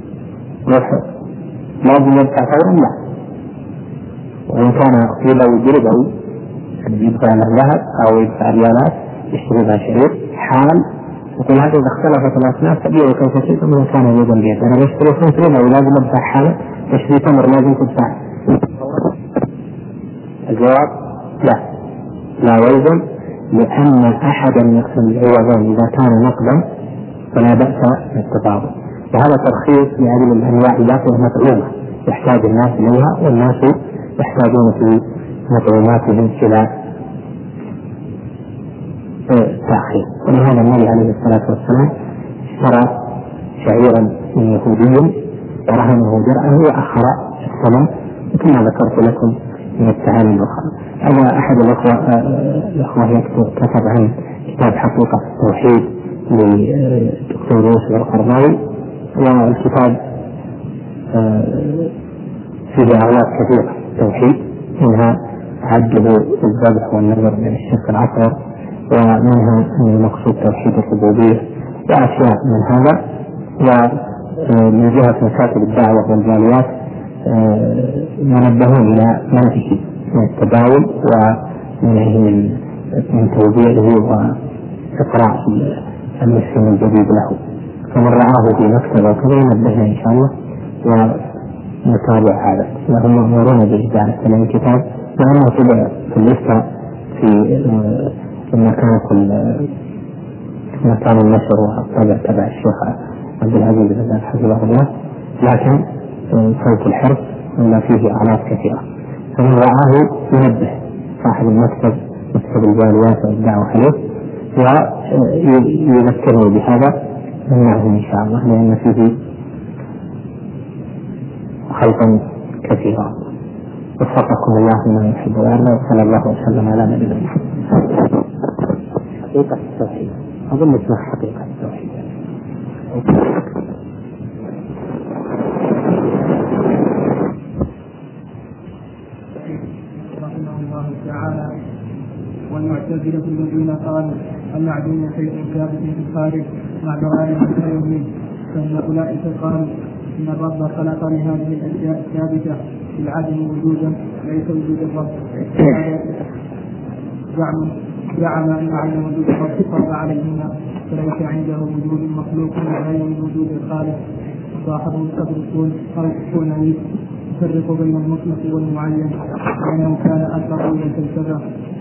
لازم يدفع فورا، لا. وإن كان ربوي بربوي يدفع له ذهب أو يدفع ريالات يشتري بها شريط حال، يقول هذا إذا اختلفت الأصناف تبيعوا كيف شئتم إذا كان يدا بيد. أنا بشتري خمس ربوي لازم أدفع حالة، تشتري تمر لازم تدفع. الجواب لا، لا يلزم، لأن أحد العوضين إذا كان نقدا فلا بأس بالتفاضل. وهذا ترخيص لأجل الأنواع التي مطعومة يحتاج الناس إليها والناس يحتاجون في مطعوماتهم إلى تأخير. ولهذا النبي عليه الصلاة والسلام اشترى شعيرا من يهودي ورهنه درعه وأخر الثمن كما ذكرت لكم من التعالي الأخرى. هذا أحد الأخوة الأخوة كتب عن كتاب حقيقة التوحيد للدكتور يوسف القرضاوي، والكتاب فيه أغلاط كثيرة التوحيد، منها عده الذبح والنذر من الشرك الأصغر، ومنها المقصود توحيد الربوبية وأشياء من هذا. ومن جهة مكاتب الدعوة والجاليات ينبهون إلى منعه من التداول ومنعه من توزيعه وإقراء المسلم الجديد له. فمن رآه في مكتبه وكذا ينبهنا إن شاء الله ونتابع هذا. وهم مأمورون بإجازة من الكتاب، وأنه طبع في الليستة في لما كانت مكان النشر والطبع تبع الشيخ عبد العزيز بن باز حفظه الله، لكن صوت الحرف ولا فيه آلات كثيرة، فمن رآه ينبه صاحب المكتب مكتب الجاليات والدعوة عليه ويذكرني بهذا نمنعه إن شاء الله، لأن فيه خلقا كثيرا. وفقكم الله مما يحب ويرضى، وصلى الله وسلم على نبينا محمد. حقيقة التوحيد أظن اسمها حقيقة التوحيد. رحمه الله تعالى: والمعتزلة الذين قالوا المعدوم شيء ثابت في الخارج مع ضرائب خير منه، فإن أولئك قالوا إن الرب خلق لهذه الأشياء الثابتة بالعدم وجودا ليس وجود الرب، زعم زعم أن عدم وجود الرب فرض عليهما، فليس عنده وجود مخلوق غير وجود الخالق. صاحبه الصدر الكونوي يفرق بين المطلق والمعين، لأنه كان أقرب إلى الفلسفة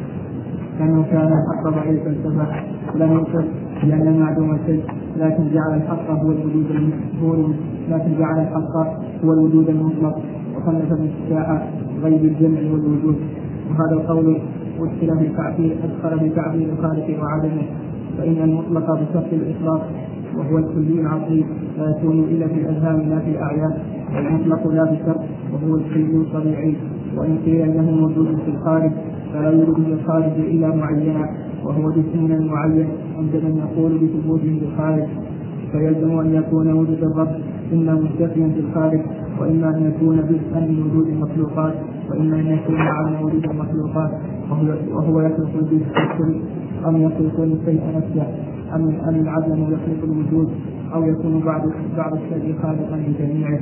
لأنه كان أقرب إلى الفلسفة لم يوصف لأن معدوم الشيء، لكن جعل الحق هو الوجود المطلق لكن جعل الحق هو الوجود المطلق، وخلف بالساعة غيب الجمع والوجود. وهذا القول أدخل في تعبير أدخل في تعبير الخالق وعدمه، فإن المطلق بشرط الإطلاق وهو الكلي العقلي لا يكون إلا في الأذهان لا في الأعيان، والمطلق لا بشرط وهو الكلي الطبيعي. وإن قيل أنه موجود في الخارج فلا يوجد في الخارج إلا معينا، وهو جزء من المعين عند من يقول بثبوته في الخارج، فيلزم أن يكون وجود الرب إما مستقيا في الخارج، وإما أن يكون جزءا من وجود المخلوقات، وإما أن يكون على وجود المخلوقات وهو يخلق الجزء الكل، أم يخلق الشيء نفسه، أم أم العدم يخلق الوجود، أو يكون بعض بعض الشيء خالقا لجميعه.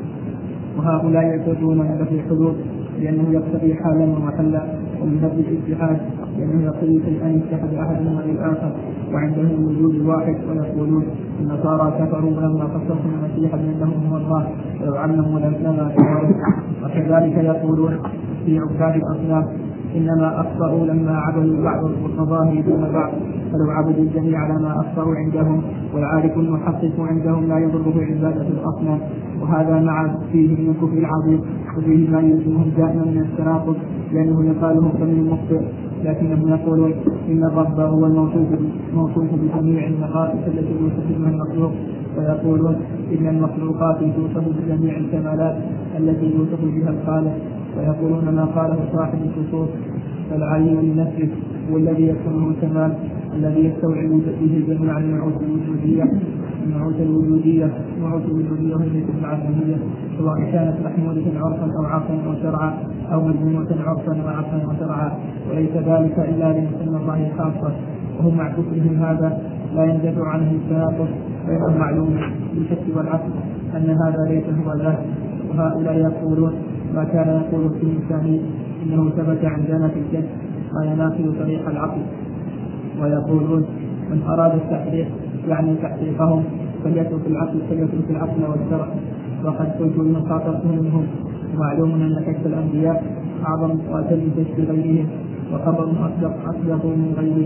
وهؤلاء يعتقدون أن في حدود لأنه يقتضي حالا ومحلا، ومن هذا الاتحاد لأنه يقتضي شيئا يتحد أحدهما بالآخر، وعندهم الوجود الواحد. ويقولون النصارى كفروا لما قصصوا المسيح بأنه هو الله ويعلموا لما كفروا. وكذلك يقولون في عباد الأصنام إنما أخطأوا لما عبدوا بعض المظاهر دون بعض، فلو عبدوا الجميع على ما أخطأوا عندهم، والعارف المحقق عندهم لا يضره عبادة الأصنام. وهذا مع فيه من الكفر العظيم، وفيه ما يلزمهم دائما من التناقض، لأنه يقالهم فمن المخطئ، لكنهم يقولون إن الرب هو الموصوف بجميع النقائص التي يوصف بها المخلوق، ويقولون إن المخلوقات توصف بجميع الكمالات التي يوصف بها الخالق، ويقولون ما قاله صاحب الخصوص: فالعليم لنفسه هو الذي يكمله الكمال، الذي يستوعب به جميع النعوت الوجودية النعوت الوجودية نعوت الوجودية وهي العالمية، سواء كانت محمودة عرفا أو عقلا أو شرعا، أو مذمومة عرفا وعقلا وشرعا، وليس ذلك إلا لمسلم الله خاصة. وهم مع كفرهم هذا لا يندفع عنه التناقض، فإنه معلوم بالحس والعقل أن هذا ليس هو ذاك. وهؤلاء يقولون ما كان يقول في الإنسان إنه ثبت عندنا في الجد ما يناقض طريق العقل. ويقولون من أراد التحقيق يعني تحقيقهم فليترك العقل فليترك العقل والشرع. وقد قلت لمن خاطبته منهم: معلوم أن كشف الأنبياء أعظم وأتم كشف غيرهم، وخبرهم أصدق أصدق من غيره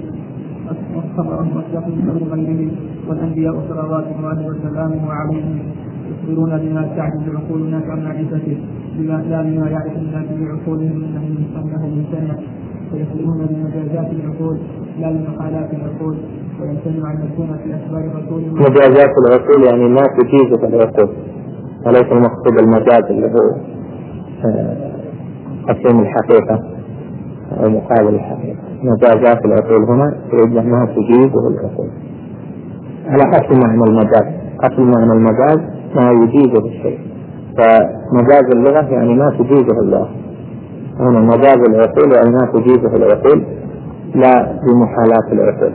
وخبرهم أصدق من خبر غيرهم، والأنبياء صلوات الله وسلامه عليهم يخبرون بما تعجز عقول الناس عن معرفته، بما لا بما يعرف الناس بعقولهم أنه ممتنع، ويخبرون بمجازات العقول لا بمقالات العقول، ويمتنع أن يكون في أخبار الرسول مجازات العقول يعني ما تجيز العقول، وليس المقصود المجاز اللي هو قسم الحقيقة أو مقابل الحقيقة. مجازات العقول هنا يريد أنها تجيزه العقول على أصل معنى المجاز. أصل معنى المجاز ما يجيزه الشيء، فمجاز اللغة يعني ما تجيزه الله. هنا مجاز العقول يعني ما تجيزه العقول لا بمحالات العقول.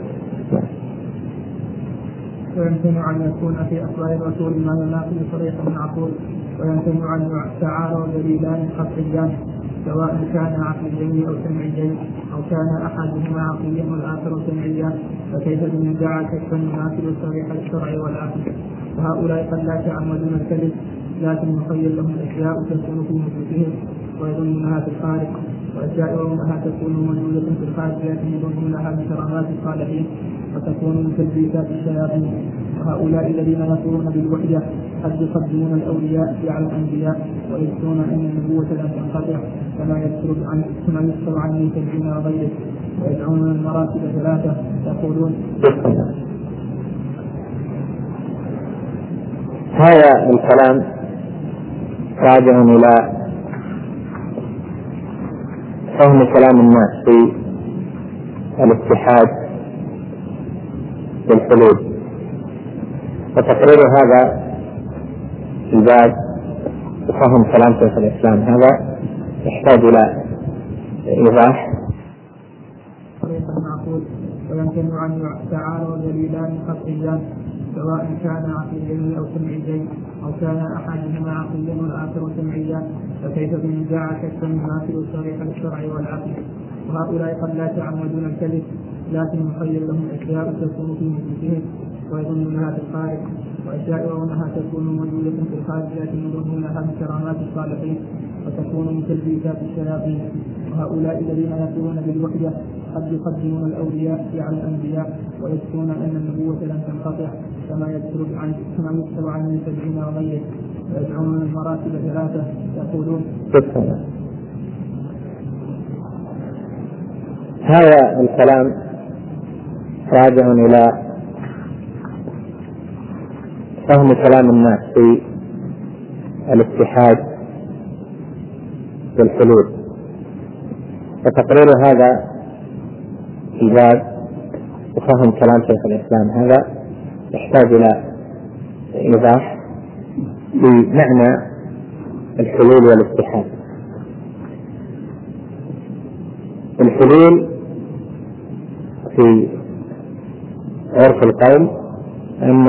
ويمتنع أن يكون في أخبار الرسول ما يناقض طريق المعقول، ويمتنع أن تعالوا دليلان قطعيان سواء كان عقليين أو سمعيين، أو كان أحدهما عقليا والآخر سمعيا، فكيف بمن دعا كشفا يناقض طريق الشرع والعقل. وهؤلاء قد لا يتعمدون الكذب، لكن يخيل لهم الأشياء تكون في نفوسهم ويظنونها في الخارج، وأشياء وأمها تكون موجودة في الخارجيات يضم لها من كرامات الصالحين وتكون من تلبيسات الشياطين. وهؤلاء الذين يقولون بالوحدة قد يقدمون الأولياء على الأنبياء ويذكرون أن النبوة لم تنقطع كما يذكر عن كما يذكر عن المتبعين وغيره، ويدعون المراتب ثلاثة يقولون. هذا الكلام راجع إلى فهم كلام الناس في الاتحاد والحلول، وتقرير هذا الباب وفهم كلام شيخ الإسلام هذا يحتاج إلى إيضاح. ويمكن أن تعالوا دليلان قطعيان سواء كان عقليين أو سمعيين أو كان أحدهما عقليا والآخر سمعيا، فكيف بمن جاء شكا يماثل الصريح للشرع والعقل. وهؤلاء قد لا يتعمدون الكذب لكن يخيل لهم أشياء تكون في نفوسهم ويظنونها في الخارج، وأشياء وأنها تكون موجودة في الخارجيات يظنونها من كرامات الصالحين وتكون من تلبيسات الشياطين. وهؤلاء الذين يقولون بالوحدة قد يقدمون الأولياء على الأنبياء ويذكرون أن النبوة لم تنقطع كما يذكر عن كما يذكر عن المتبعين وغيره، ويدعون المراتب ثلاثة يقولون. هذا الكلام راجع إلى فهم كلام الناس في الاتحاد والحلول، وتقرير هذا الباب وفهم كلام شيخ الإسلام هذا يحتاج إلى إيضاح بمعنى الحلول والاتحاد. الحلول في عرف القوم أن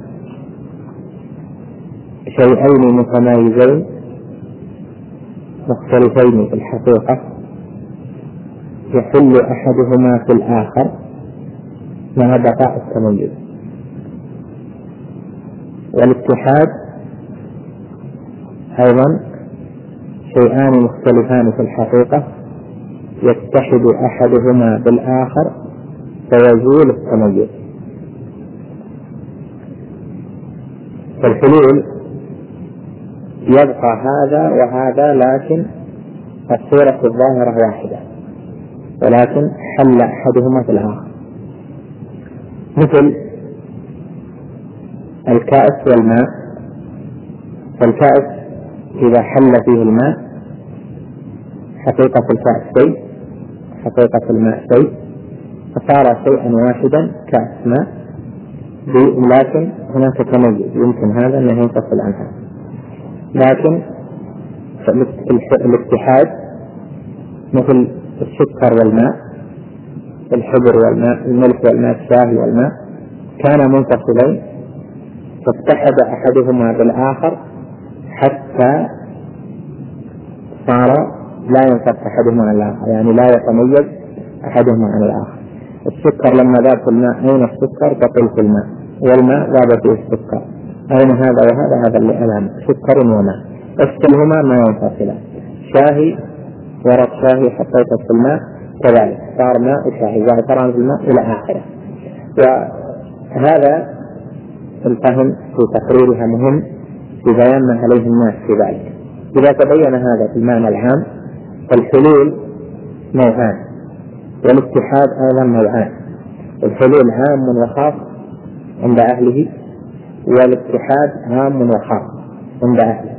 شيئين متمايزين مختلفين في الحقيقة يحل أحدهما في الآخر مع بقاء التميز. والاتحاد أيضا شيئان مختلفان في الحقيقة يتحد أحدهما بالآخر فيزول التميز. فالحلول يبقى هذا وهذا لكن الصورة الظاهرة واحدة، ولكن حل أحدهما في الآخر، مثل الكأس والماء. فالكأس إذا حل فيه الماء حقيقة الكأس شيء، حقيقة الماء شيء، فصار شيئا واحدا كأس ماء، لكن هناك تميز يمكن هذا أنه ينفصل عنها. لكن الاتحاد مثل السكر والماء، الحبر والماء، الملح والماء، الشاي والماء، كان منفصلين فاتحد أحدهما بالآخر حتى صار لا ينفك أحدهما عن الآخر، يعني لا يتميز أحدهما عن الآخر. السكر لما ذاب في الماء أين السكر؟ بقي في الماء، والماء ذاب فيه السكر، أين هذا وهذا؟ هذا اللي أمامه سكر وماء، أصلهما ما ينفصلان. شاهي ورق شاهي حطيته في الماء كذلك صار ماء وشاهي، زعفران في الماء إلى آخره. وهذا الفهم في تقريرها مهم في بيان ما عليه الناس في ذلك. إذا تبين هذا في المعنى العام فالحلول نوعان والاتحاد أيضا نوعان. الحلول عام وخاص عند أهله، والاتحاد عام وخاص عند أهله.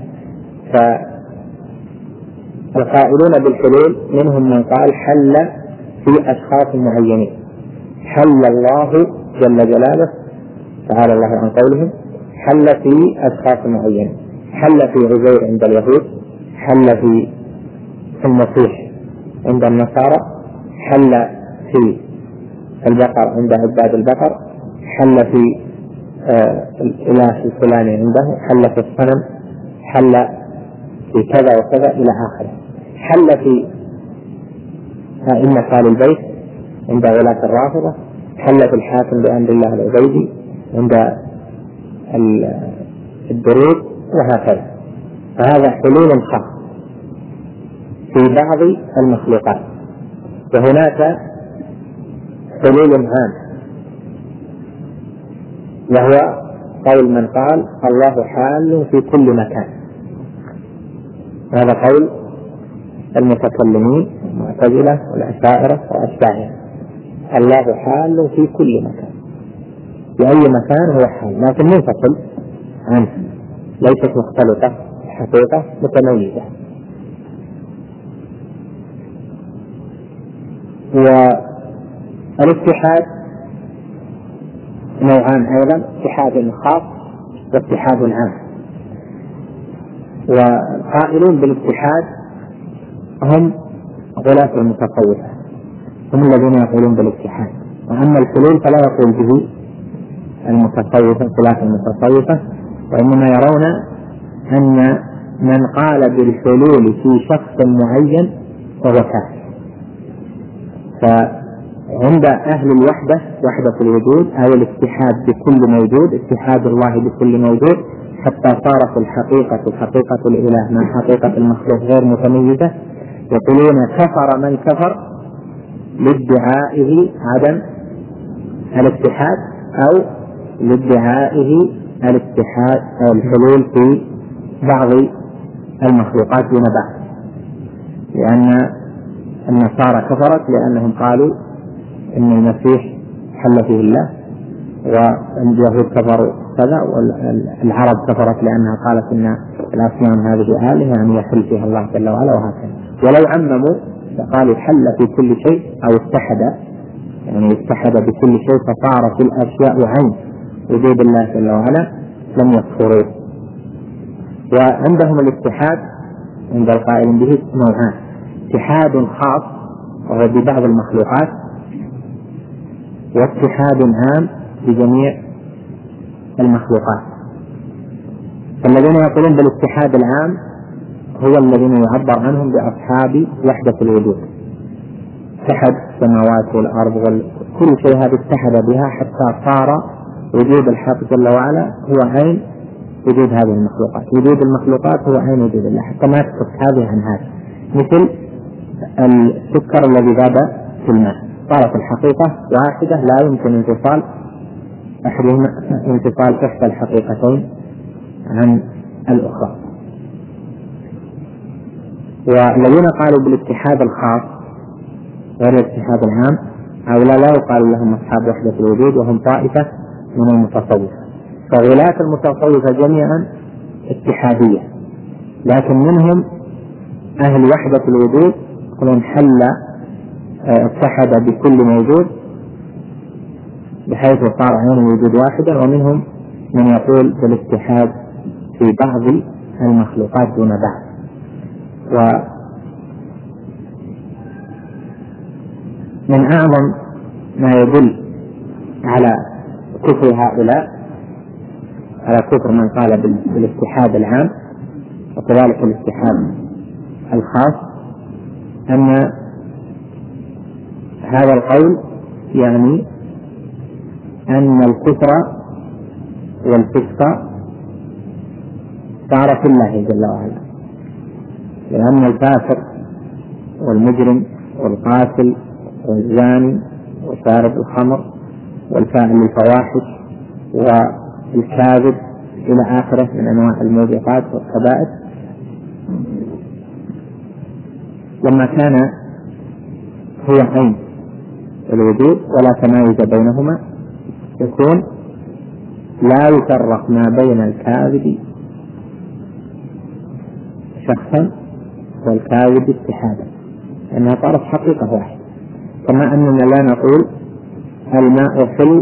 فالقائلون بالحلول منهم من قال حل في أشخاص معينين، حل الله جل جلاله تعالى الله عن قولهم، حل في أشخاص معينين، حل في عزير عند اليهود، حل في المسيح عند النصارى، حل في البقر عند عباد البقر، حل في آه الإله الفلاني عنده، حل في الصنم، حل في كذا وكذا إلى آخره. حل في أئمة آل البيت عند ولاة الرافضة، حل في الحاكم بأمر الله العبيدي عند الدروز، وهكذا. فهذا حلول خاص في في بعض المخلوقات. وهناك حلول عام، وهو قول من قال الله حال في كل مكان. هذا قول المتكلمين المعتزلة والأشاعرة وأتباعهم، الله حال في كل مكان، في أي مكان هو حال، لكن منفصل عنه، ليست مختلطة، حقيقة متميزة. والاتحاد نوعان أيضا، اتحاد خاص واتحاد عام. والقائلون بالاتحاد هم غلاة المتصوفة، هم الذين يقولون بالاتحاد. وأما الحلول فلا يقول به المتصوفة غلاة المتصوفة، وإنما يرون أن من قال بالحلول في شخص معين فهو كافر. فعند أهل الوحدة، وحدة الوجود أو الاتحاد بكل موجود، اتحاد الله بكل موجود، حتى صارت الحقيقة حقيقة الإله من حقيقة المخلوق غير متميزة، يقولون كفر من كفر لادعائه عدم الاتحاد أو لادعائه الاتحاد أو الحلول في بعض المخلوقات دون بعض. لأن النصارى كفرت لأنهم قالوا إن المسيح حل فيه الله، واليهود كفروا كذا، والعرب كفرت لأنها قالت إن الأصنام هذه آلهة يعني يحل فيها الله جل وعلا، وهكذا. ولو عمموا فقالوا حل في كل شيء أو اتحد، يعني اتحد بكل شيء فصارت الأشياء عين وجود الله جل وعلا، لم يكفروا. وعندهم الاتحاد عند القائلين به نوعان، اتحاد خاص وهو ببعض المخلوقات، واتحاد عام بجميع المخلوقات. فالذين يقولون بالاتحاد العام هو الذين يعبر عنهم بأصحاب وحدة الوجود، اتحد السماوات والأرض وكل شيء هذا اتحد بها حتى صار وجود الحق جل وعلا هو عين وجود هذه المخلوقات. وجود المخلوقات هو عين وجود الله، حتى ما تفك هذه عن هذا. مثل السكر الذي ذاب في الماء، صارت الحقيقة واحدة لا يمكن انفصال أحدهما، انفصال إحدى الحقيقتين عن الأخرى. والذين قالوا بالاتحاد الخاص غير الاتحاد العام هؤلاء لا يقال لهم أصحاب وحدة الوجود، وهم طائفة من المتصوفة. فغلاة المتصوفة جميعا اتحادية، لكن منهم أهل وحدة الوجود يقولون حل اتحد بكل موجود بحيث صار عين الوجود واحدا، ومنهم من يقول بالاتحاد في بعض المخلوقات دون بعض. ومن أعظم ما يدل على كفر هؤلاء، على كفر من قال بالاتحاد العام وكذلك الاتحاد الخاص، أن هذا القول يعني أن الكفر والفسق صار في الله جل وعلا، لأن الفاسق والمجرم والقاتل والزاني وشارب الخمر والفاعل للفواحش والكاذب إلى آخره من أنواع الموبقات والكبائر، لما كان هو عين الوجود ولا تمايز بينهما يكون لا يفرق ما بين الكاذب شخصا والكاذب اتحادا، لأنها صارت حقيقة واحدة. كما أننا لا نقول الماء حلو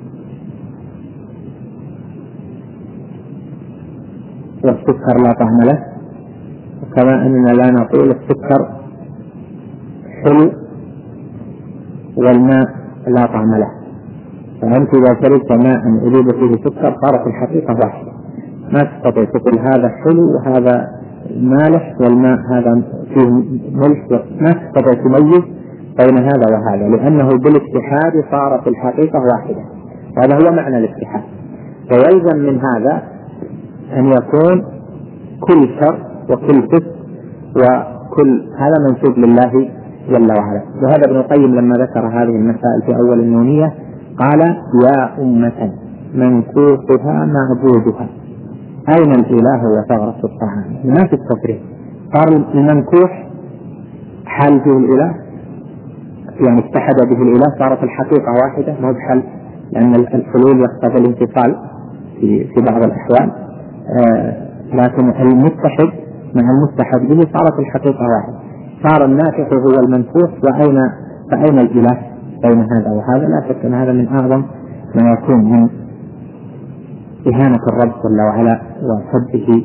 والسكر لا طعم له، وكما أننا لا نقول السكر حلو والماء لا طعم له. فأنت إذا شربت ماء أذيب فيه سكر صارت الحقيقة واحدة، ما تستطيع تقول هذا حلو وهذا مالح والماء هذا فيه ملح، ما تستطيع تميز بين هذا وهذا، لأنه بالاتحاد صارت الحقيقة واحدة. هذا هو معنى الاتحاد. ويلزم من هذا أن يكون كل شر وكل فسق كل هذا منسوب لله جل وعلا. وهذا ابن القيم لما ذكر هذه المسائل في أول النونية قال: يا أمة منكوحها معبودها، أين الإله وثغرة الطعام؟ ما في التفريق. قال المنكوح حال فيه الإله، يعني اتحد به الإله، صارت الحقيقة واحدة ما بحل، لأن الحلول يقتضي الانفصال في في بعض الأحوال، آه لكن المتحد مع المتحد به صارت الحقيقة واحدة، صار الناكح هو المنكوح، وأين فأين الإله بين هذا وهذا؟ لا شك أن هذا من أعظم ما يكون من إهانة الرب جل وعلا وسبه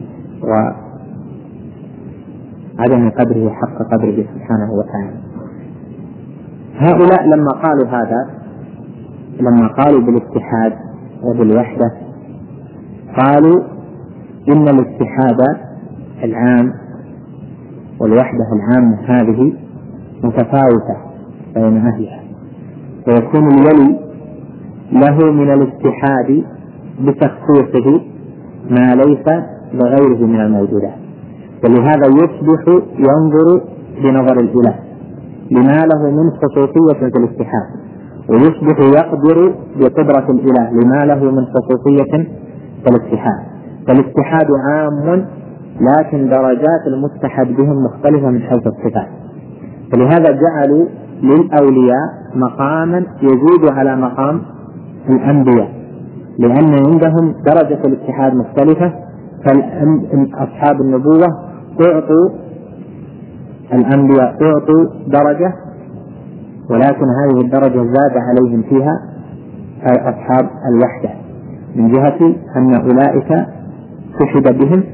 وعدم قدره حق قدره سبحانه وتعالى. هؤلاء لما قالوا هذا، لما قالوا بالاتحاد وبالوحدة، قالوا إن الاتحاد العام والوحدة العامة هذه متفاوتة بين أهلها، ويكون الولي له من الاتحاد بتخصيصه ما ليس لغيره من الموجودات، ولهذا يصبح ينظر بنظر الإله لما له من خصوصية في الاتحاد، ويصبح يقدر بقدرة الإله لما له من خصوصية في الاتحاد. فالاتحاد عام، لكن درجات المتحد بهم مختلفة من حيث الصفات، فلهذا جعلوا للأولياء مقاما يزيد على مقام الأنبياء، لأن عندهم درجة الاتحاد مختلفة. فأصحاب النبوة أعطوا الأنبياء أعطوا درجة، ولكن هذه الدرجة زاد عليهم فيها أصحاب الوحدة، من جهة أن أولئك تشهد بهم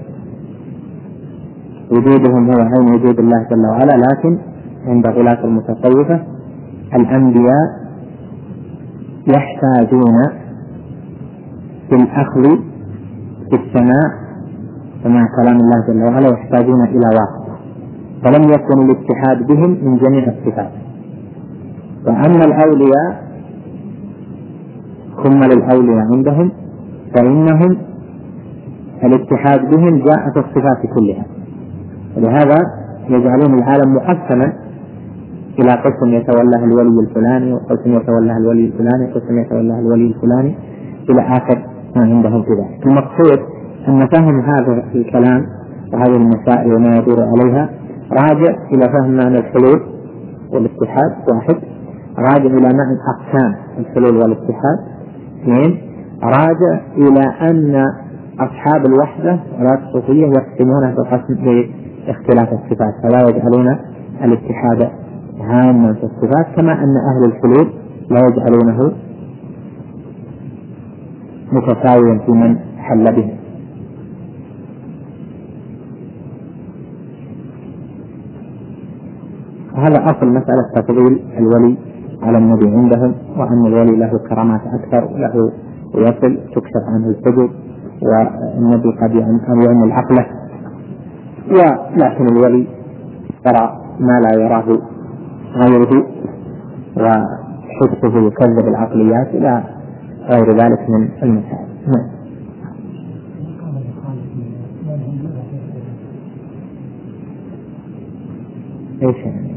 وجودهم هو عين وجود الله جل وعلا، لكن عند غلاة المتصوفة الأنبياء يحتاجون في الأخذ في السماع سماع كلام الله جل وعلا، يحتاجون إلى واسطة، فلم يكن الاتحاد بهم من جميع الصفات. وأما الأولياء هم للأولياء عندهم فإنهم الاتحاد بهم جاء في الصفات كلها، ولهذا يجعلون العالم مقسما إلى قسم يتولاه الولي الفلاني، وقسم يتولاه الولي الفلاني، وقسم يتولاه الولي الفلاني، إلى آخر ما عندهم في ذلك. المقصود أن فهم هذا الكلام وهذه المسائل وما يدور عليها راجع إلى فهم معنى الحلول والاتحاد واحد، راجع إلى معنى أقسام الحلول والاتحاد اثنين، راجع إلى أن أصحاب الوحدة ولا الصوفية يقسمونها بقسم باختلاف الصفات، فلا يجعلون الاتحاد عاما في الصفات، كما أن أهل الحلول لا يجعلونه متساويا في من حل به. هذا أصل مسألة تفضيل الولي على النبي عندهم، وأن الولي له كرامات أكثر، له يصل تكشف عنه الحدود، والنبي قد يعمل عقله، ولكن الولي يرى ما لا يراه غيره، وحسه يكذب العقليات إلى غير ذلك من المسائل. ايش يعني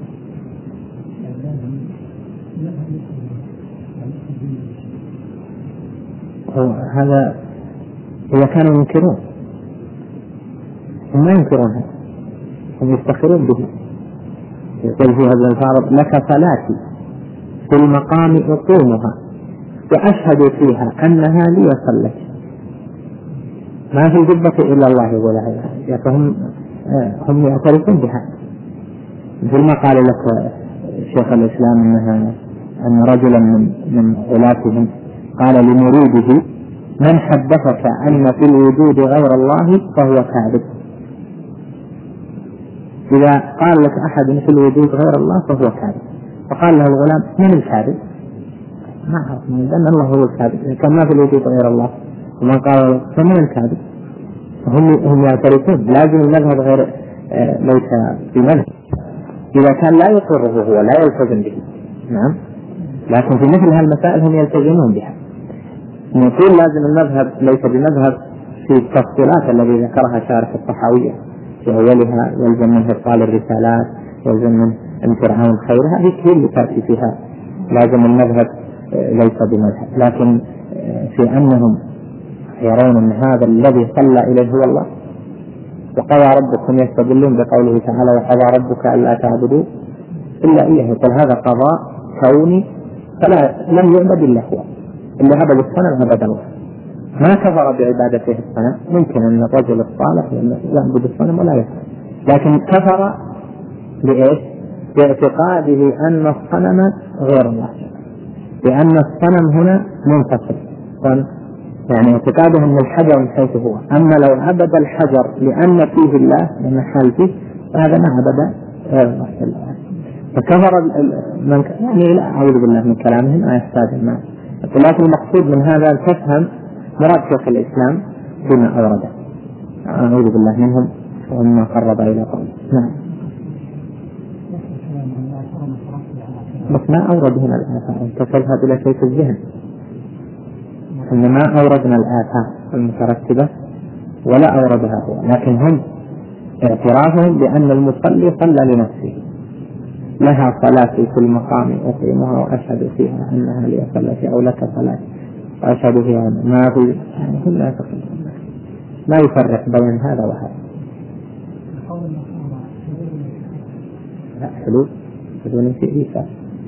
هذا؟ إذا كانوا ينكرون هم ما ينكرونها، هم يفتخرون به. يقول في هذا الفارض: لك صلاتي في المقام أقومها وأشهد فيها أنها لي وصلت، ما في الجبة إلا الله ولا، فهم هم يعترفون بها. مثل ما قال لك شيخ الإسلام أنها أن رجلا من من غلاتهم قال لمريده: من حدثك أن في الوجود غير الله فهو كاذب. إذا قال لك أحد في الوجود غير الله فهو كاذب. فقال له الغلام: من الكاذب؟ ما أعرف، لأن الله هو الكاذب، كان ما في الوجود غير الله. ومن قال فمن الكاذب؟ هم هم يعترفون لازم المذهب غير آه ليس في مذهب، إذا كان لا يقره هو لا يلتزم به. نعم، لكن في مثل هالمسائل هم يلتزمون بها. نقول لازم المذهب ليس بمذهب في التفصيلات الذي ذكرها شارح الطحاوية، في أولها يلزم منه إبطال الرسالات، يلزم منه امتناع الخير، هذه هي اللي تأتي فيها لازم المذهب ليس بمذهب. لكن في أنهم يرون أن هذا الذي صلى إليه هو الله، وقضى ربكم يستدلون بقوله تعالى وقضى ربك ألا تعبدوا إلا إياه، يقول هذا قضاء كوني فلا لم يعبد إلا هو، اللي عبد الصنم عبد الله، ما كفر بعبادته الصنم. ممكن أن الرجل الصالح يعبد الصنم ولا يكفر، لكن كفر بإيش؟ باعتقاده أن الصنم غير الله، لأن الصنم هنا منفصل، يعني اعتقاده أن الحجر من حيث هو، أما لو عبد الحجر لأن فيه الله لأن حال فيه فهذا ما عبد غير الله. فكفر من يعني لا أعوذ بالله من كلامهم ما يحتاج الماء. لكن المقصود من هذا تفهم مراد شيخ الإسلام فيما أورده، أعوذ بالله منهم وما قرب إلى قوله. نعم، بس ما أورد هنا الآثار، أنت تذهب إلى شيء في الذهن، إنما أوردنا الآثار المترتبة ولا أوردها هو، لكن هم اعترافهم بأن المصلي صلى لنفسه، لها صلاة في كل مقام أقيمها وأشهد فيها أنها لي صلاتي أو لك صلاة وأشهد فيها ما في، يعني هم لا يفرق لا يفرق بين هذا وهذا. لا حلول بدون في عيسى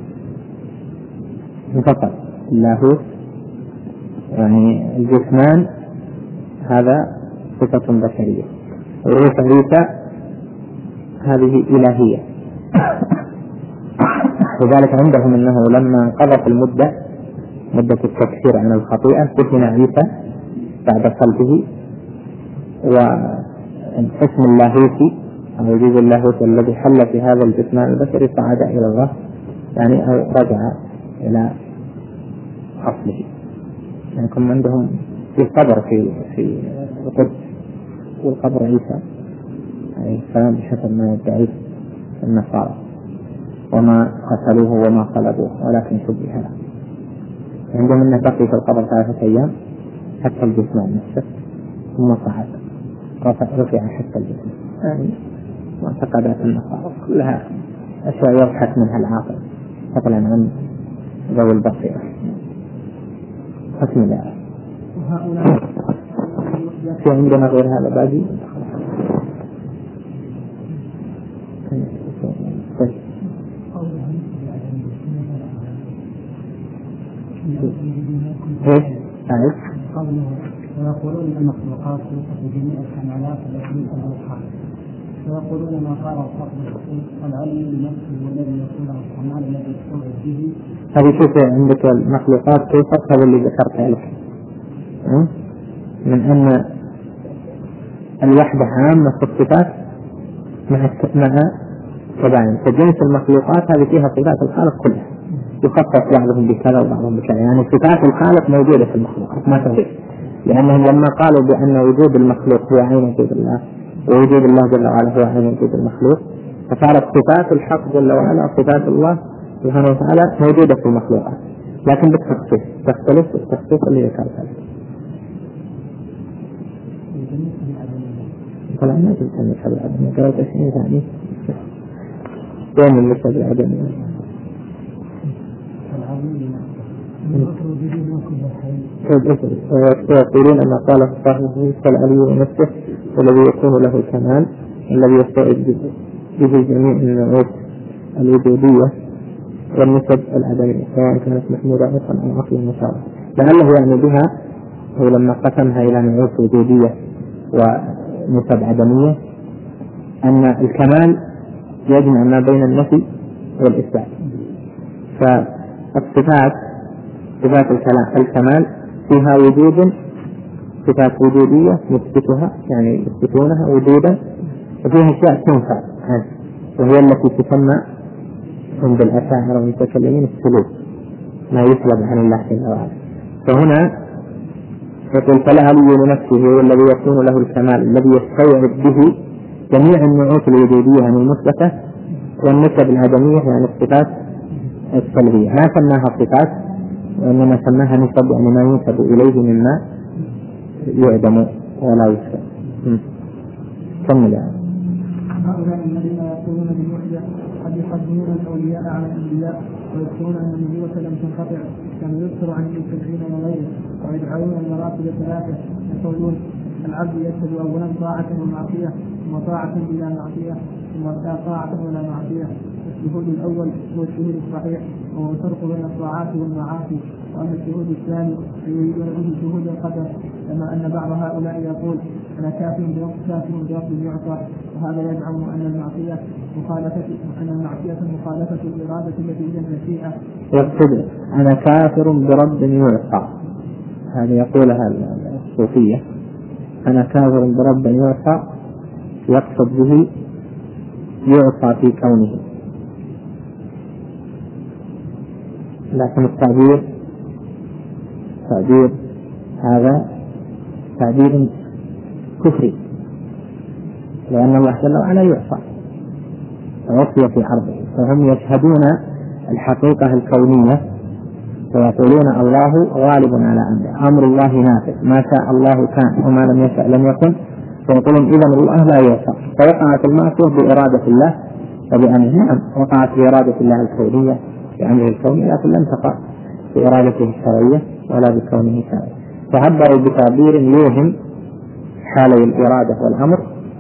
فقط اللاهوت، يعني الجسمان هذا صفة بشرية، وروح عيسى هذه إلهية. لذلك عندهم أنه لما انقضت المدة مدة التكفير عن الخطيئة دفن عيسى بعد قلبه، واسم اللاهوتي أو وجود اللاهوت الذي حل في هذا الجسمان البشري صعد إلى الله، يعني أو رجع إلى أصله. يعني كم عندهم في قبر في في القدس، والقبر عيسى عليه السلام بحسب ما يدعيه النصارى، وما قتلوه وما صلبوه ولكن شبه له. عندهم أنه بقي في القبر ثلاثة أيام حتى الجسمان نفسه ثم صعد رفع حتى الجسم. يعني معتقدات النصارى كلها أشياء يضحك منها العاقل فضلا عن ذوي البصيرة. بسم الله. في عندنا غير هذا باقي؟ ايش؟ عارف؟ قوله ويقولون المخلوقات في جميع الكمالات التي يمكن الخالق، ويقولون ما قال الصحب العلم بنفسه والذي يكون له الكمال الذي يستوعب به. هذه شوف عندك المخلوقات كيف هذا اللي ذكرته لك، من أن الوحدة عامة في الصفات مع مع تباين، فجنس المخلوقات هذه فيها صفات الخالق كلها، يخصص بعضهم بكذا وبعضهم بكذا، يعني صفات الخالق موجودة في المخلوقات ما تغير، لأنهم لما قالوا بأن وجود المخلوق هو عين وجود الله ووجود الله جل وعلا هو عين وجود المخلوق، فصارت صفات الحق جل وعلا صفات الله سبحانه وتعالى موجودة في المخلوقات، لكن بالتخصيص تختلف التخصيص اللي ذكرته. طلع ما جبت المشهد العدمي، قرأت شيء ثاني وين المشهد العدمي؟ ويقولون أن قال الصحيح فالعلي نفسه والذي يكون له الكمال الذي يستعد به جميع النعوت الوجودية والنسب العدمية سواء كانت محمودة أو عقل مشابه، لعله يعني بها هو لما قسمها إلى نعوت وجودية ونسب عدمية أن الكمال يجمع ما بين النفي والإثبات. فالصفات صفات الكمال فيها وجود، صفات وجودية نثبتها يعني يثبتونها وجودا، وفيها أشياء تنفع وهي التي تسمى عند الأشاعرة والمتكلمين السلوك، ما يسلب عن الله جل وعلا. فهنا يقول فالعلي لنفسه هو الذي يكون له الكمال الذي يستوعب به جميع النعوت الوجودية يعني المثبتة والنسب العدمية يعني الصفات السلبية، ما سماها صفات وإنما سماها نسب يعني ما ينسب إليه مما يعدم ولا يسلب. كمل يعني. هؤلاء الذين يقولون بالوحدة قد يقدمون الأولياء على الأنبياء ويذكرون أن النبوة لم تنقطع كما يذكر عن المتبعين وغيره، ويجعلون المراتب ثلاثة يقولون العبد يشهد أولا طاعة ومعصية ثم طاعة بلا معصية ثم لا طاعة ولا معصية. الشهود الأول هو الشهود الصحيح وهو الفرق بين الطاعات والمعاصي، وأما الشهود الثاني فيريدون به شهود القدر، كما أن بعض هؤلاء يقول أنا كافر برب يعصى، وهذا يزعم أن المعصية مخالفة أن المعصية مخالفة الإرادة التي هي المشيئة. يقصد أنا كافر برب يعصى، هذه يقولها الصوفية، أنا كافر برب يعصى، يقصد به يعصى في كونه، لكن التعبير تعبير هذا تعبير كفري، لأن الله جل وعلا يعصى ويعصي في عرضه، فهم يشهدون الحقيقة الكونية ويقولون الله غالب على أمره، أمر الله نافذ، ما شاء الله كان وما لم يشاء لم يكن، فيقولون إذن الله لا يعصى. فوقعت المعصية بإرادة الله وبأمره، نعم وقعت بإرادة الله الكونية بأمره الكوني، لكن لم تقع بإرادته الشرعية ولا بكونه شرعي، فعبروا بتعبير يوهم حالي الإرادة والأمر،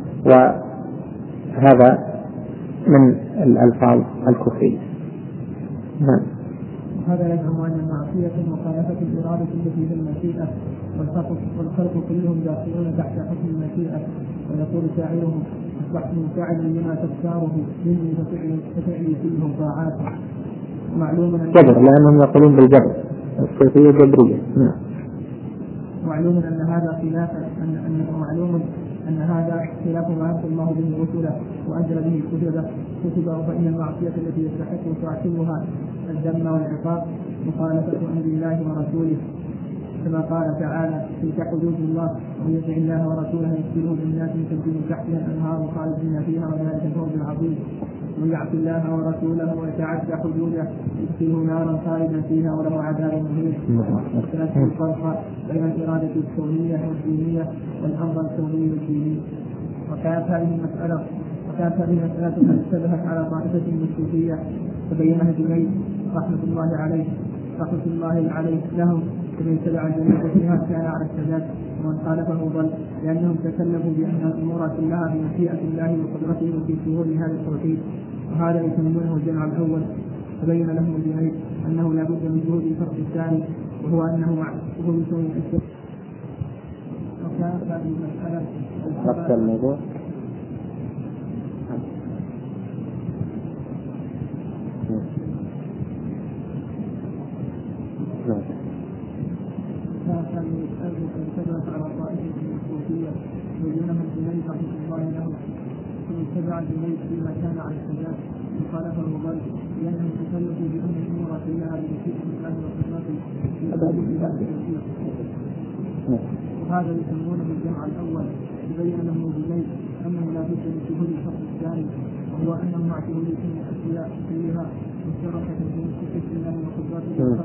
وهذا من الألفاظ الكفرية. نعم. هذا يزعم أن المعصية مخالفة الإرادة التي في المشيئة، والخلق كلهم داخلون تحت حكم المشيئة، ويقول شاعرهم أصبحت منفعلا لما تختاره مني ففعلي كلهم طاعات. معلوم جبر، لأنهم يقولون بالجبر، الصوفية جبرية. نعم. معلوم أن هذا خلاف أن أن معلوم أن هذا خلاف ما أنزل الله به رسله وأنزل به كتبه كتبه فإن المعصية التي يستحق صاحبها الذم والعقاب مخالفة أمر الله ورسوله، كما قال تعالى تلك حدود الله ومن يطع الله ورسوله يدخله جنات تجري من تحتها الأنهار خالدين فيها وذلك الفوز العظيم. ومن يعص الله ورسوله ويتعدى حدوده يدخله نارا خالدا فيها وله عذاب مهين. واختلاف الفرق بين الإرادة الكونية والدينية والأمر الكوني والديني. وكانت هذه المسألة وكانت هذه المسألة قد اشتبهت على طائفة من الصوفية فبينها الجنيد رحمة الله عليه رحمة الله عليه لهم، فمن تبع الجنة فيها كان على السداد، ومن خالفه ضل، لأنهم تكلفوا بأن الأمور كلها بمشيئة الله وقدرته في شهور هذا التوحيد، وهذا يسمونه الجمع الأول. فبين لهم الجنيد أنه لا بد من جهود الفرق الثاني، وهو أنه مع وهو يسوي الإسلام. وكانت هذه المسألة نفس الموضوع. كانت هذه المسألة قد اشتبهت على طائفة من الصوفية وبينهم الجنيد رحمة الله له، فمن تبع الجنيد فيما كان على السداد وخالفه ضل، لأنهم تكلفوا بأن الأمور كلها بمشيئة الله وقدرته في هذه التوحيد، وهذا يسمونه الجمع الأول. تبين لهم الجنيد أنه لا بد من شهود الفرق الثاني، وهو أنه مع شهود الأشياء كلها مشتركة في مشيئة الله وقدرته،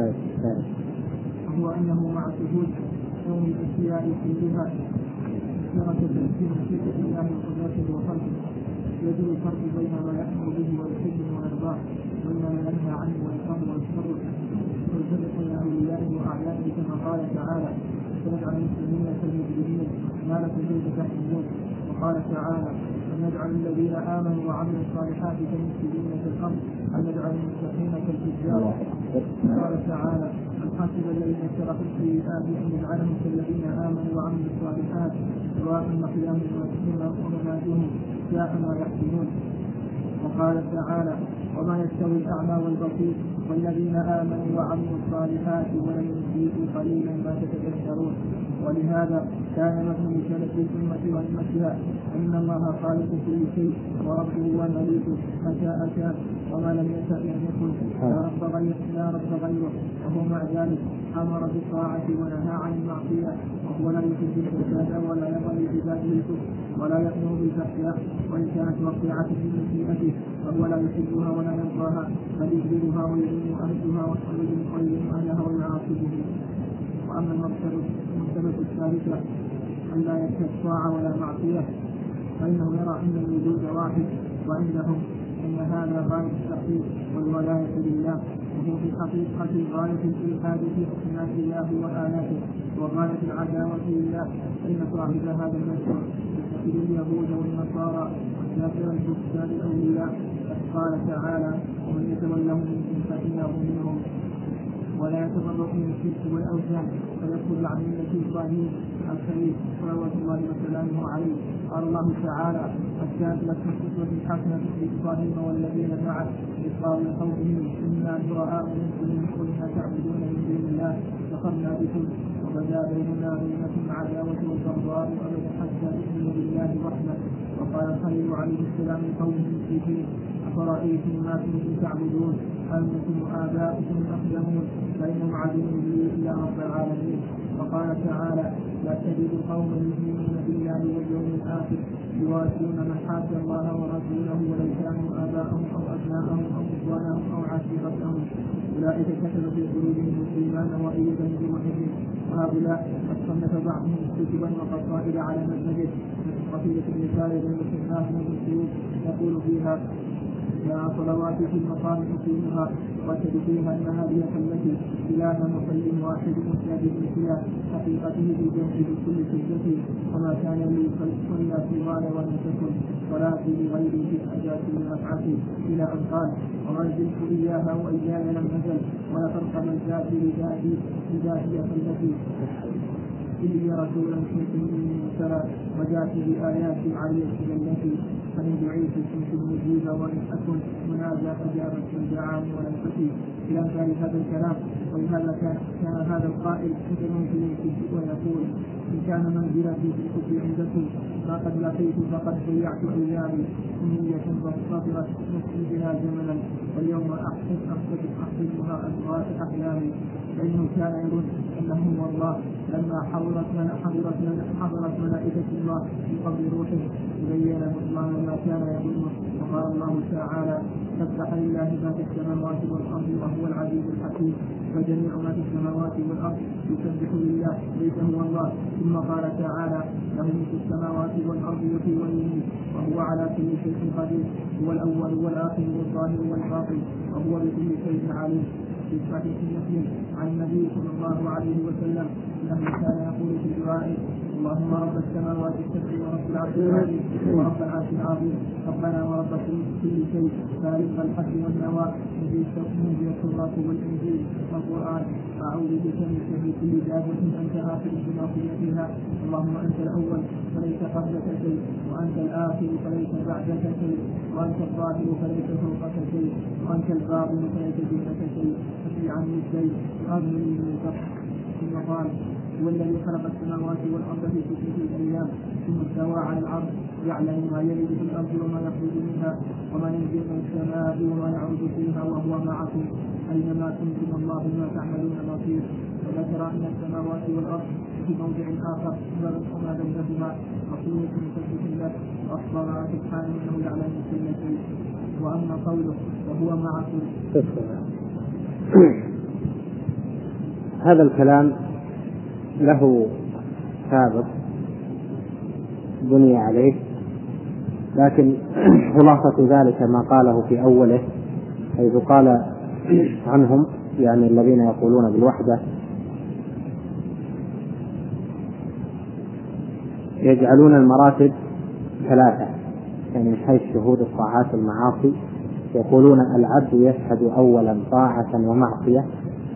وهو أنه مع شهود كون الأشياء كلها مشتركة في مشيئة الله وقدرته وخلقه، يجب الفرق بين ما يأمر به ويحبه ويرضاه وبين ما ينهى عنه ويكره ويشره، ويفرق بين أوليائه وأعيانه كما قال تعالى ونجعل المسلمين كالمجرمين ما لكم كيف تحكمون. وقال تعالى ونجعل الذين آمنوا وعملوا الصالحات كالمفسدين في الأرض أن نجعل المتقين كالفجار. قال تعالى أم حسب الذين اشتركوا السيئات أن نجعلهم كالذين آمنوا وعملوا الصالحات سواء محياهم ومماتهم ساء ما يحكمون. وقال تعالى وما يستوي الأعمى والبصير والذين آمنوا وعملوا الصالحات ولم يشركوا قليلا ما تتذكرون. ولهذا كان مثل سلف الأمة وأمتها أن الله خالق كل شيء وربه ومليكه ما شاء كان وما لم يشاء لم يكن، لا رب غيره لا رب غيره، وهو مع ذلك أمر بالطاعة ونهى عن المعصية، وهو لا يحب الفساد ولا يرضى لعباده الكفر ولا يأمر بالفحشاء، وإن كانت وقيعة في مشيئته فهو لا يحبها ولا يرضاها بل يجبرها ويعين أهلها ويعين أهلها ويعاقبه. وأما المرتبة الثالثة أن لا يشهد طاعة ولا معصية، فإنه يرى أن الوجود واحد، وعندهم أن هذا غاية التحقيق والولاية لله، وهو في حقيقة غاية الإلحاد في أسماء الله وآياته وغاية العداوة لله. فإن صاحب هذا المشروع يتخذ اليهود والنصارى وسائر الكفار الأولياء، قال تعالى: ومن يتولهم منكم فإنه منهم، ولا يتفرق من الشرك والأوثان فيدخل عن ملة إبراهيم الخليل صلوات الله وسلامه عليه. قال الله تعالى: قد كانت لكم أسوة حسنة في إبراهيم والذين معه إذ قالوا لقومهم إنا براء منكم ومما تعبدون من دون الله كفرنا بكم وبدا بيننا وبينكم العداوة والبغضاء أبدا حتى تؤمنوا بالله وحده. وقال الخليل عليه السلام لقومه المشركين: أفرأيتم ما كنتم تعبدون أنتم وآباؤكم الأقدمون فإنهم عدو لي إلا رب العالمين. وقال تعالى: لا تجد قوما يؤمنون بالله واليوم الآخر يوادون من حاد الله ورسوله ولو كانوا آباءهم أو أبناءهم أو إخوانهم أو عشيرتهم أولئك كتب في قلوبهم الإيمان وأيدهم بروحهم. وهؤلاء قد صنف بعضهم كتبا وقصائد على مذهبه قصيدة الرسالة المسماة من الشيوخ يقول فيها: يا صلوات في المقام حكيمها وشد فيها أن هذه التي إله مسلم واحد مشابه مثل حقيقته بالجمع بكل شدة، وما كان لي صلى في غال ولم تكن صلاتي لغيري في الحاجات لرفعتي، إلى أن قال: وما زلت إياها وإياي لم نزل ولا فرق من ذاتي لذاتي لذاتي التي إلي رسولا كنت مني مرسلا وجاتي بآيات عالية التي فإن دعيت كنت مجيبا وإن أكن منازع فجابت من دعاني ولم تكن. إلى أمثال هذا الكلام. ولهذا كان, كان هذا القائل متمثلا ويقول: إن كان منزلتي في الكفر عندكم ما قد لقيت فقد ضيعت أيامي أمنية فاضطرت نفسي بها زمنا واليوم أحسب أحسب أحسبها أزغاث أحلامي. فإنه كان يقول أنه والله لما حضرت من حضرت من حضرت ملائكة الله في قبر روحه تبين الله ما كان يظنه. وقال الله تعالى: سبح لله ما في السماوات والأرض وهو العزيز الحكيم. فجميع ما في السماوات والأرض يسبح لله ليس هو الله. ثم قال تعالى: له ملك السماوات والأرض يحيي ويميت وهو على كل شيء قدير، هو الأول والآخر والظاهر والباطن وهو بكل شيء عليم. في صحيح مسلم عن النبي صلى الله عليه وسلم انه كان يقول في دعائه: اللهم رب السماوات السبع ورب العرش العظيم ورب العرش العظيم ربنا ورب كل شيء خالق الحق والنوى منزل التوراة والإنجيل والقرآن أعوذ بك من شر كل دابة أنت آخر بناصيتها. اللهم أنت الأول فليس قبلك شيء وأنت الآخر فليس بعدك شيء وأنت الظاهر فليس فوقك شيء وأنت الباطن فليس دونك شيء فاشفي عني الشيء وأغنني من الفقر. ثم قال: هو الذي خلق السماوات والأرض في ستة أيام ثم استوى على العرش يعلم ما يلد في الأرض وما يخرج منها وما ينزل من السماء وما يعرج فيها وهو معكم أينما كنتم الله بما تعملون بصير. وذكر أن السماوات والأرض في موضع آخر وما بينهما مخلوق مسبح له وأخبر سبحانه أنه يعلم كل شيء. وأما قوله وهو معكم هذا الكلام له سابق بني عليه، لكن خلاصة ذلك ما قاله في أوله، حيث قال عنهم يعني الذين يقولون بالوحدة يجعلون المراتب ثلاثة، يعني من حيث شهود الطاعات والمعاصي يقولون العبد يشهد أولا طاعة ومعصية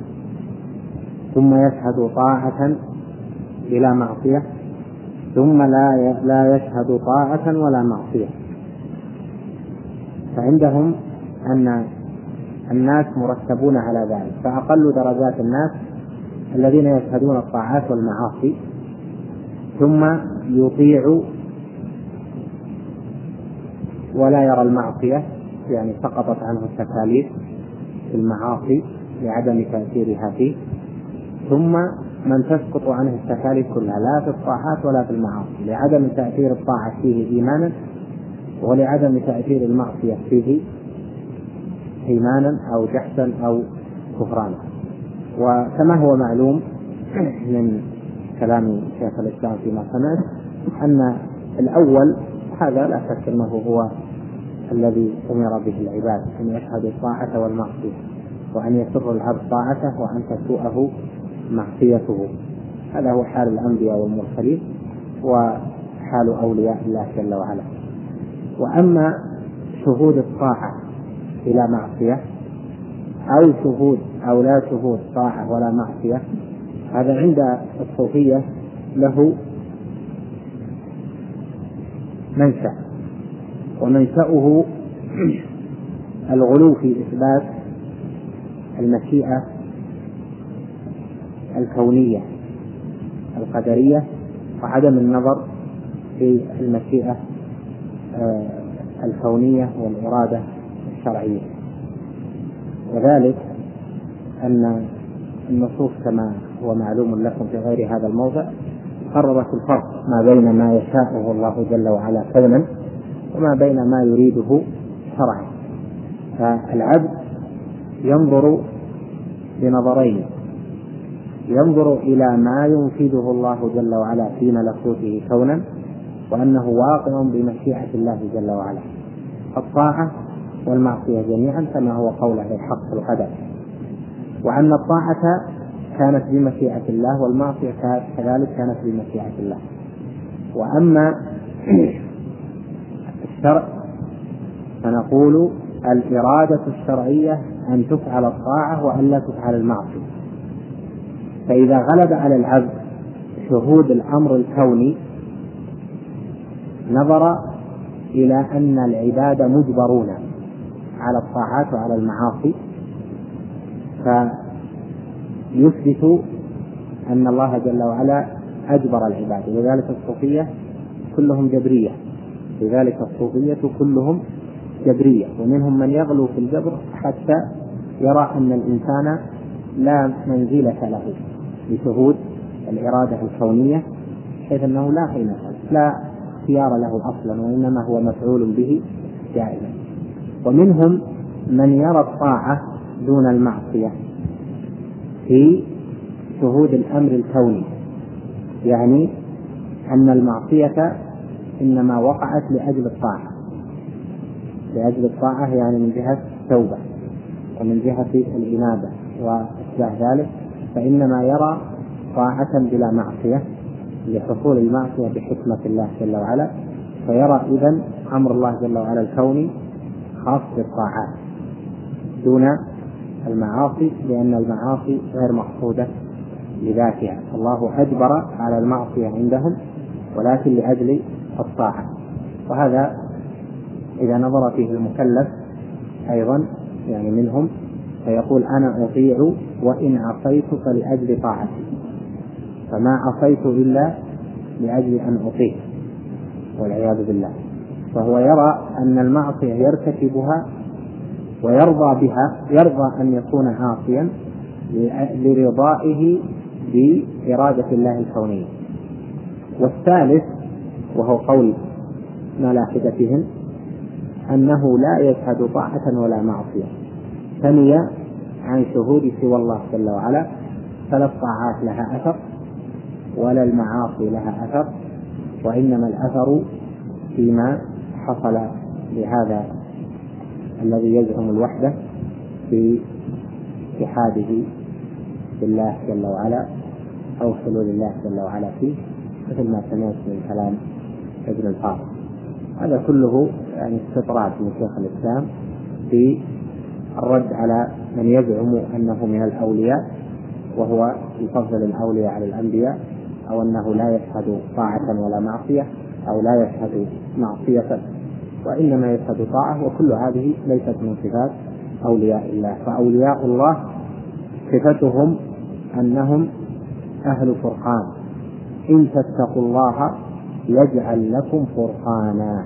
ثم يشهد طاعة بلا معصية ثم لا لا يشهد طاعة ولا معصية. فعندهم أن الناس مرتبون على ذلك، فأقل درجات الناس الذين يشهدون الطاعات والمعاصي ثم يطيع ولا يرى المعصية، يعني سقطت عنه التكاليف في المعاصي لعدم تأثيرها فيه، ثم من تسقط عنه التكاليف كلها لا في الطاعات ولا في المعاصي لعدم تأثير الطاعة فيه إيمانا ولعدم تأثير المعصية فيه إيمانا أو جحدا أو كفرانا. وكما هو معلوم من كلام شيخ الإسلام فيما سمعت أن الأول وهذا لا شك أنه هو الذي أمر به العباد، أن يشهدوا الطاعة والمعصية، وأن يسر العبد طاعته وأن تسوءه معصيته. هذا هو حال الأنبياء والمرسلين وحال أولياء الله جل وعلا. وأما شهود الطاعة إلى معصية أو شهود أو لا شهود طاعة ولا معصية، هذا عند الصوفية له منشأ، ومنشأه الغلو في إثبات المشيئة الكونية القدرية وعدم النظر في المشيئة الكونية والإرادة الشرعية. وذلك أن النصوص كما هو معلوم لكم في غير هذا الموضع قررت الفرق ما بين ما يشاءه الله جل وعلا كونا وما بين ما يريده شرعا. فالعبد ينظر بنظرين، ينظر إلى ما ينفذه الله جل وعلا في ملكوته كونا، وأنه واقع بمشيئة الله جل وعلا، الطاعة والمعصية جميعا كما هو قوله الحق القدر، وأن الطاعة كانت بمشيئة الله والمعصية كذلك كانت بمشيئة الله. وأما الشرع فنقول الإرادة الشرعية أن تفعل الطاعة وأن لا تفعل المعصية. فإذا غلب على العبد شهود الأمر الكوني نظر إلى أن العباد مجبرون على الطاعات وعلى المعاصي، فيثبت أن الله جل وعلا أجبر العباد. لذلك الصوفية كلهم جبرية، لذلك الصوفية كلهم جبرية، ومنهم من يغلو في الجبر حتى يرى أن الإنسان لا منزلة له بشهود الإرادة الكونية، حيث أنه لا قيمة لا اختيار له أصلا، وإنما هو مفعول به دائما. ومنهم من يرى الطاعة دون المعصية في شهود الأمر الكوني، يعني أن المعصية إنما وقعت لأجل الطاعة، لأجل الطاعة يعني من جهة التوبة ومن جهة الإنابة وأشباه ذلك، فإنما يرى طاعة بلا معصية لحصول المعصية بحكمة الله جل وعلا، فيرى إذن أمر الله جل وعلا الكوني خاص بالطاعات دون المعاصي، لأن المعاصي غير مقصودة لذاتها، الله أجبر على المعصية عندهم ولكن لأجل الطاعة. وهذا إذا نظر فيه المكلف أيضا يعني منهم فيقول أنا أطيع وإن عصيت فلأجل طاعتي، فما عصيت إلا لأجل أن أطيع والعياذ بالله. فهو يرى أن المعصية يرتكبها ويرضى بها، يرضى أن يكون عاصيا لرضائه بإرادة الله الكونية. والثالث وهو قول ملاحدتهم أنه لا يشهد طاعة ولا معصية، ثني عن شهود سوى الله جل وعلا، فلا الطاعات لها أثر ولا المعاصي لها أثر، وإنما الأثر فيما حصل لهذا الذي يزعم الوحدة في اتحاده بالله جل وعلا أو حلول الله جل وعلا فيه، مثل ما سمعت من كلام ابن الفارض. هذا كله يعني استطراد من شيخ الإسلام في الرد على من يزعم أنه من الأولياء وهو يفضل الأولياء على الأنبياء، أو أنه لا يشهد طاعة ولا معصية، أو لا يشهد معصية وإنما يشهد طاعة، وكل هذه ليست من صفات أولياء الله. فأولياء الله صفتهم أنهم أهل فرقان، إن تتقوا الله يجعل لكم فرقانا.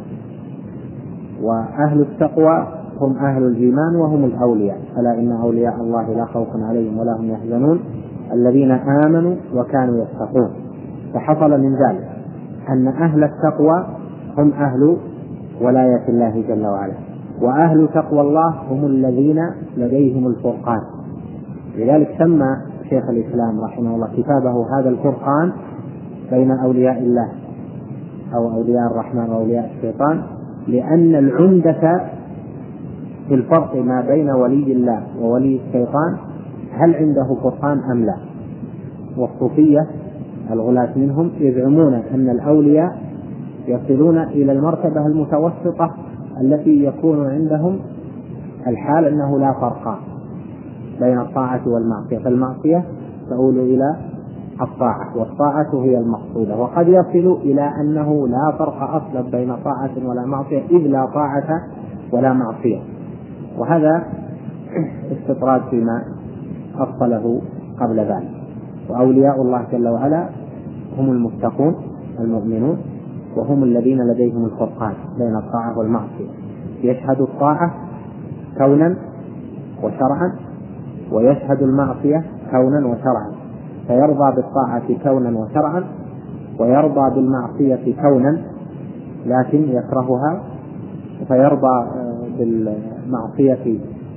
وأهل التقوى هم أهل الإيمان وهم الأولياء، ألا إن أولياء الله لا خوف عليهم ولا هم يحزنون الذين آمنوا وكانوا يتقون. فحصل من ذلك أن أهل التقوى هم أهل ولاية الله جل وعلا، وأهل تقوى الله هم الذين لديهم الفرقان. لذلك سمى شيخ الإسلام رحمه الله كتابه هذا الفرقان بين أولياء الله أو أولياء الرحمن وأولياء الشيطان، لأن العمدة في الفرق ما بين ولي الله وولي الشيطان هل عنده فرقان أم لا. والصوفية الغلاة منهم يزعمون أن الأولياء يصلون إلى المرتبة المتوسطة التي يكون عندهم الحال أنه لا فرق بين الطاعة والمعصية، فالمعصية تؤول إلى الطاعة والطاعة هي المقصودة، وقد يصل إلى أنه لا فرق أصلا بين طاعة ولا معصية إذ لا طاعة ولا معصية. وهذا استطراد فيما أصله قبل ذلك. وأولياء الله جل وعلا هم المتقون المؤمنون، وهم الذين لديهم الفرقان بين الطاعة والمعصية، يشهد الطاعة كونا وشرعا ويشهد المعصية كونا وشرعا، فيرضى بالطاعة كونا وشرعا ويرضى بالمعصية كونا لكن يكرهها، فيرضى بالمعصية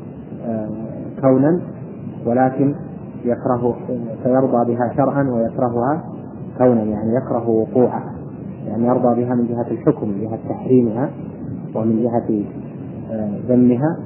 كونا ولكن يكره، فيرضى بها شرعا ويكرهها كونا، يعني يكره وقوعها، يعني يرضى بها من جهة الحكم من جهة تحريمها ومن جهة ذمها،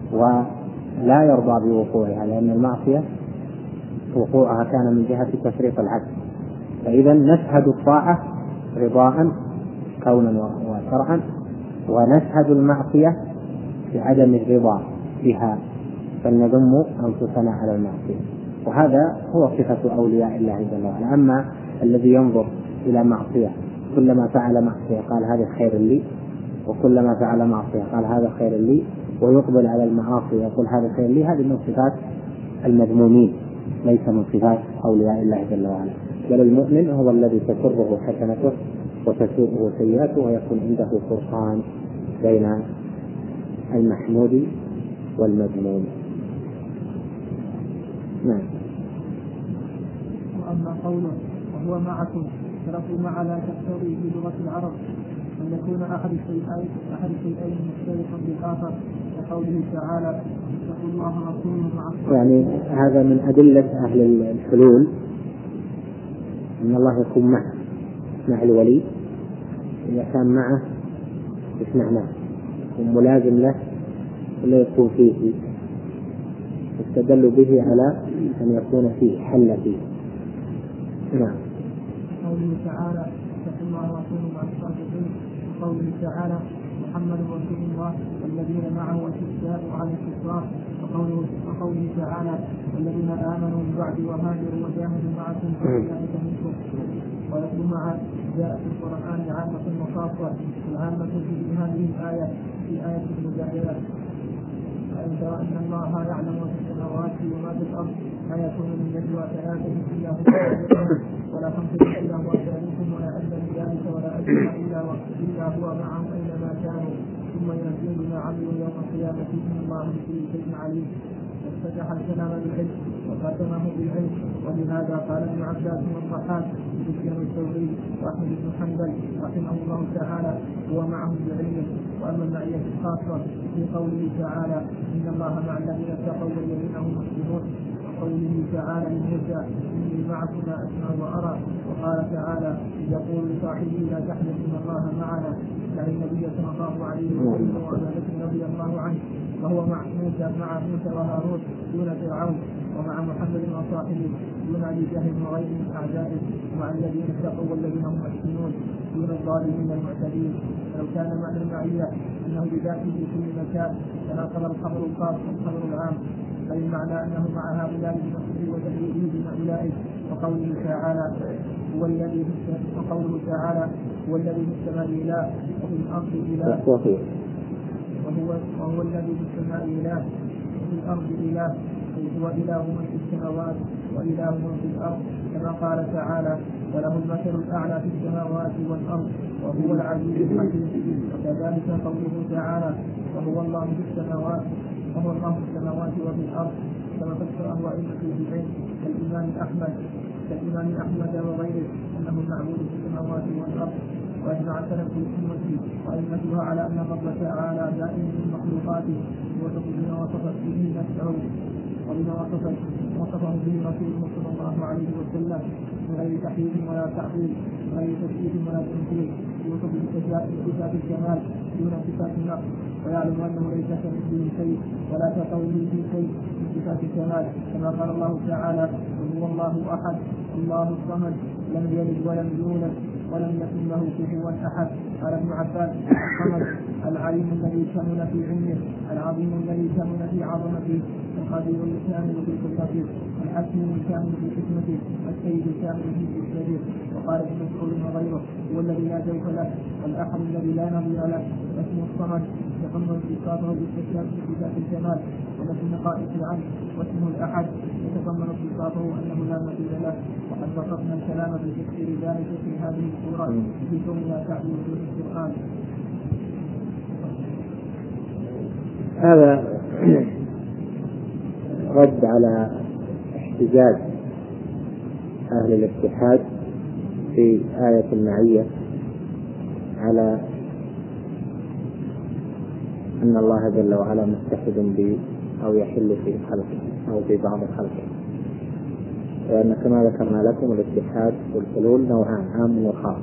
ولا يرضى بوقوعها لأن المعصية وقوعها كان من جهة تفريط العدل. فإذا نشهد الطاعة رضاء كونا وشرعا، ونشهد المعصية بعدم الرضا بها، فلنذم أنفسنا على المعصية. وهذا هو صفة أولياء الله جل وعلا. أما الذي ينظر إلى معصية كلما فعل معصية قال هذا خير لي، وكلما فعل معصية قال هذا خير لي، ويقبل على المعاصي ويقول هذا خير لي، هذه من صفات المذمومين ليس من صفات أولياء الله جل وعلا. بل المؤمن هو الذي تسره حسنته وتسوءه سيئاته، ويكون عنده فرقان بين المحمود والمذموم. نعم. وأما قوله وهو معكم، فلفظ مع لا تقتضي في لغة العرب أن يكون أحد الشيئين أحد الشيئين مختلفا بالآخر، وقوله تعالى اتقوا الله ورسوله مع الصالحين. يعني هذا من أدلة أهل الحلول أن الله يكون معه مع الولي، إذا كان معه إيش معناه؟ يكون ملازم له ولا يكون فيه، استدلوا به على أن يكون فيه حل فيه. نعم. قوله تعالى اتقوا الله ورسوله مع الصالحين، وقوله تعالى محمد رسول الله والذين معه أشداء على الكفار، وقوله وقوله تعالى والذين آمنوا من بعد وهاجروا وجاهدوا معكم فأولئك منكم. ولفظ مع جاء في القرآن عامة وخاصة، العامة في هذه الآية في آية المجادلة، أن ترى أن الله يعلم ما في السماوات وما في الأرض، ما يكون من نجوى ثلاثة إلا هو ولا خمسة إلا هو ثالثهم ولا أدنى من ذلك ولا أدنى إلا هو معهم أينما كانوا ثم ينزل بما عملوا يوم القيامة إن الله بكل شيء عليم. وافتتح الكلام بالعلم وختمه بالعلم، ولهذا قال ابن عباس والضحاك سفيان الثوري وأحمد بن حنبل رحمه الله تعالى هو معهم بعلمه. وأما المعية الخاصة في قوله تعالى إن الله مع الذين اتقوا والذين هم محسنون، وقوله تعالى لموسى إني معكما أسمع وأرى، وقال تعالى يقول لصاحبه لا تحزن إن الله معنا، يعني النبي صلى الله عليه وسلم وأبا بكر رضي الله عنه، وهو مع موسى مع موسى وهارون دون فرعون، ومع محمد وصاحبه دون أبي جهل وغيره من أعدائه، ومع الذين اتقوا والذين هم محسنون دون الظالمين المعتدين. فلو كان معنى المعية أنه بذاته في كل مكان تناقض الخبر الخاص والخبر العام، بل المعنى أنه مع هؤلاء بنصره وتأييده من أولئك. وقوله تعالى هو الذي وقوله تعالى هو الذي في السماء إله وفي الأرض إله، وهو وهو الذي في السماء إله وفي الأرض إله، هو إله من في السماوات وإله من في الأرض، كما قال تعالى وله المثل الأعلى في السماوات والأرض وهو العزيز الحكيم. وكذلك قوله تعالى وهو الله في السماوات وهو الله في السماوات وفي الأرض، كما فسره أئمة العلم كالإمام أحمد كالإمام أحمد وغيره أنه المعبود في السماوات والأرض. وأجمع سلف الأمة وأئمتها على أن الرب تعالى دائم من مخلوقاته وصف بما وصفت به نفسه وبما وصفت وصفه به رسوله صلى الله عليه وسلم من غير تحريف ولا تعطيل، من غير تشريف ولا تمثيل، يوصف بصفات الكمال دون صفات النقص، ويعلم أنه ليس كمثله شيء ولا كقوله في شيء من صفات الكمال، كما قال الله تعالى: قل هو الله أحد الله الصمد لم يلد ولم يولد ولم يكن له كفوا أحد. قال ابن عباس: الصمد العليم الذي كمل في علمه، العظيم الذي كمل في عظمته، القدير الكامل في قدرته، الحكيم الكامل في حكمته، السيد الكامل في قدرته. وقال ابن مسعود وغيره: هو الذي لا جوف له، الأحد الذي لا نظير له. اسم الصمد يتضمن صفاته باستثبات صفات الكمال ونفي نقائص العدل، واسمه الأحد يتضمن صفاته أنه لا مثيل له. وقد بسطنا الكلام في تفسير ذلك في هذه السورة في كونها تعدل في القرآن. هذا رد على احتجاج أهل الاتحاد في آية المعية على أن الله جل وعلا متحد ب أو يحل في خلقه أو في بعض خلقه، لأن كما ذكرنا لكم الاتحاد والحلول نوعان: عام وخاص،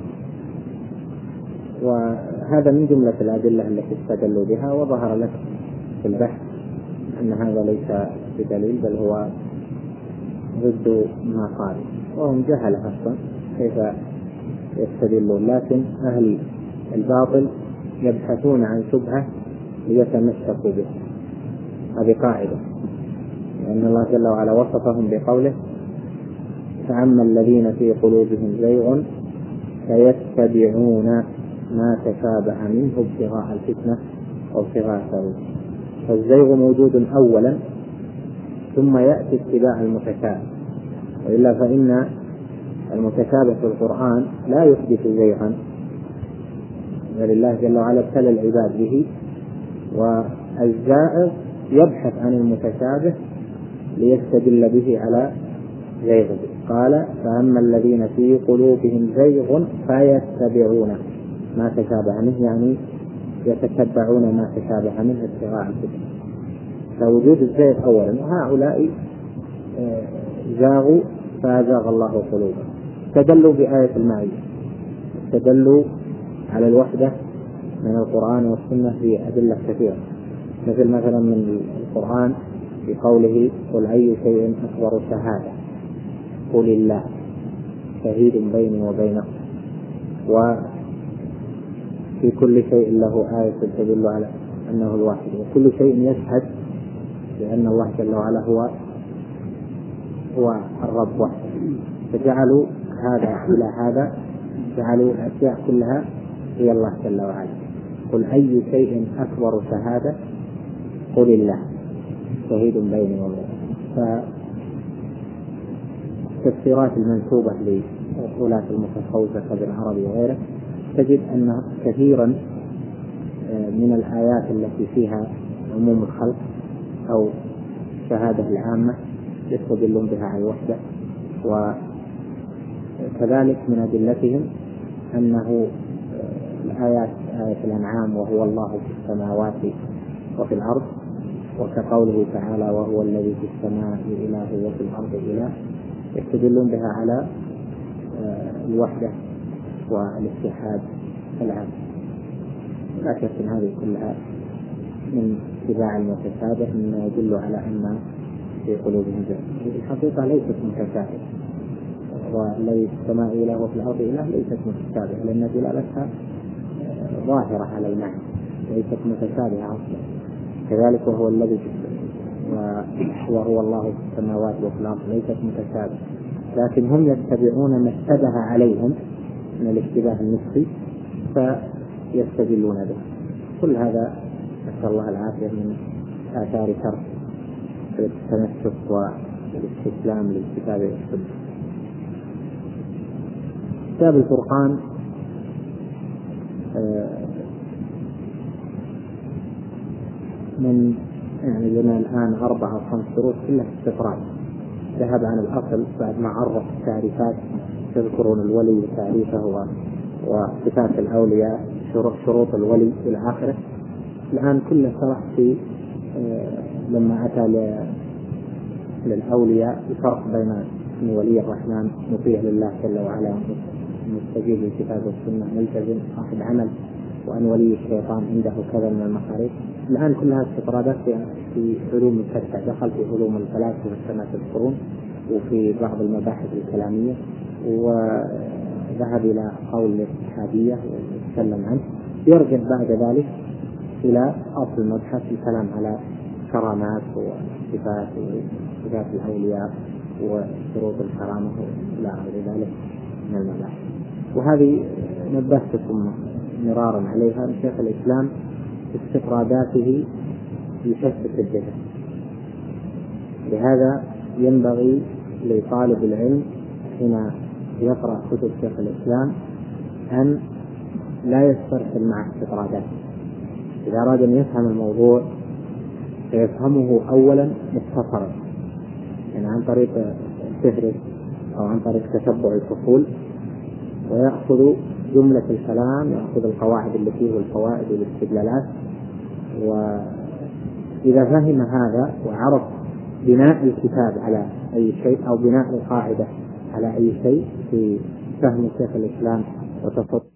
وهذا من جملة الأدلة التي استدلوا بها. وظهر لك في البحث أن هذا ليس بدليل، بل هو ضد ما قال، وهم جهل أصلا كيف يستدلون. لكن أهل الباطل يبحثون عن شبهة ليتمسكوا به. هذه قاعدة، لأن الله جل وعلا وصفهم بقوله: فأما الذين في قلوبهم زيغ فيتبعون ما تشابه منه ابتغاء الفتنة وابتغاء التأويل. فالزيغ موجود أولا ثم يأتي اتباع المتشابه، وإلا فإن المتشابه في القرآن لا يحدث زيغا، بل الله جل وعلا ابتلى العباد به، والزائغ يبحث عن المتشابه ليستدل به على زيغه. قال: فأما الذين في قلوبهم زيغ فيتبعون ما تشابه منه، يعني يتتبعون ما تشابه منه ابتغاء الفتنة. فوجود الزيغ أولا، وهؤلاء زاغوا فأزاغ الله قلوبهم. استدلوا بآية المعية، استدلوا على الوحدة من القرآن والسنة في أدلة كثيرة، مثل مثلا من القرآن بقوله: قل أي شيء أكبر شهادة قل الله شهيد بيني وبينكم. وفي كل شيء له آية تدل على أنه الواحد، وكل شيء يشهد لأن الله جل وعلا هو هو الرب وحده. فجعلوا هذا إلى هذا، جعلوا الأشياء كلها هي الله جل وعلا. قل أي شيء أكبر شهادة قل الله شهيد بيني وبينكم. فالتفسيرات المنسوبة لغلاة المتصوفة بالعربي وغيره تجد أن كثيرا من الآيات التي فيها عموم الخلق أو الشهادة العامة يستدلون بها على الوحدة. وكذلك من أدلتهم أنه الآيات آية الأنعام: وهو الله في السماوات وفي الأرض، وكقوله تعالى: وهو الذي في السماء إله وفي الأرض إله، يستدلون بها على الوحدة والاتحاد العام. لا شك أن هذه كلها من اتباع المتشابه مما يدل على أن في قلوبهم زيغ. الحقيقة ليست متشابهة، والذي في السماء إله وفي الأرض إله ليست متشابهة، لأن دلالتها ظاهرة على المعنى، ليست متشابهة أصلا. كذلك وهو الذي وهو الله في السماوات وفي الأرض ليست متشابهة، لكن هم يتبعون ما اشتبه عليهم من الاشتباه النسبي فيستدلون به. كل هذا نسأل الله العافية من آثار شر التمسك والاستسلام للكتاب والسنة. كتاب الفرقان من يعني لنا الآن أربعة أو خمس شروط كلها استطراد، ذهب عن الأصل بعد ما عرف التعريفات، تذكرون الولي وتعريفه وصفات الأولياء، شروط الولي إلى آخره. الآن كله شرح في لما أتى للأولياء الفرق بين أن ولي الرحمن مطيع لله جل وعلا مستجيب للكتاب والسنة، ملتزم، صاحب عمل، وأن ولي الشيطان عنده كذا من المخارج. الآن كلها استطرادات في علوم شتى، دخل في علوم الفلاسفة كما تذكرون، وفي بعض المباحث الكلامية، وذهب إلى قول الاتحادية ويتكلم عنه. يرجع بعد ذلك إلى أصل المبحث الكلام على كرامات وصفات وصفات الأولياء وشروط الكرامة إلى غير ذلك من المباحث. وهذه نبهتكم مرارا عليها. شيخ الإسلام استطراداته يشتت الجهل، لهذا ينبغي لطالب العلم حين يقرأ كتب شيخ الإسلام أن لا يسترسل مع استطراداته. إذا أراد أن يفهم الموضوع فيفهمه أولا مختصرا، يعني عن طريق الفهرس أو عن طريق تتبع الفصول، ويأخذ جملة الكلام، يأخذ القواعد اللي فيه والفوائد والاستدلالات. وإذا فهم هذا وعرف بناء الكتاب على أي شيء أو بناء القاعدة على أي شيء في فهم شيخ الإسلام وتصور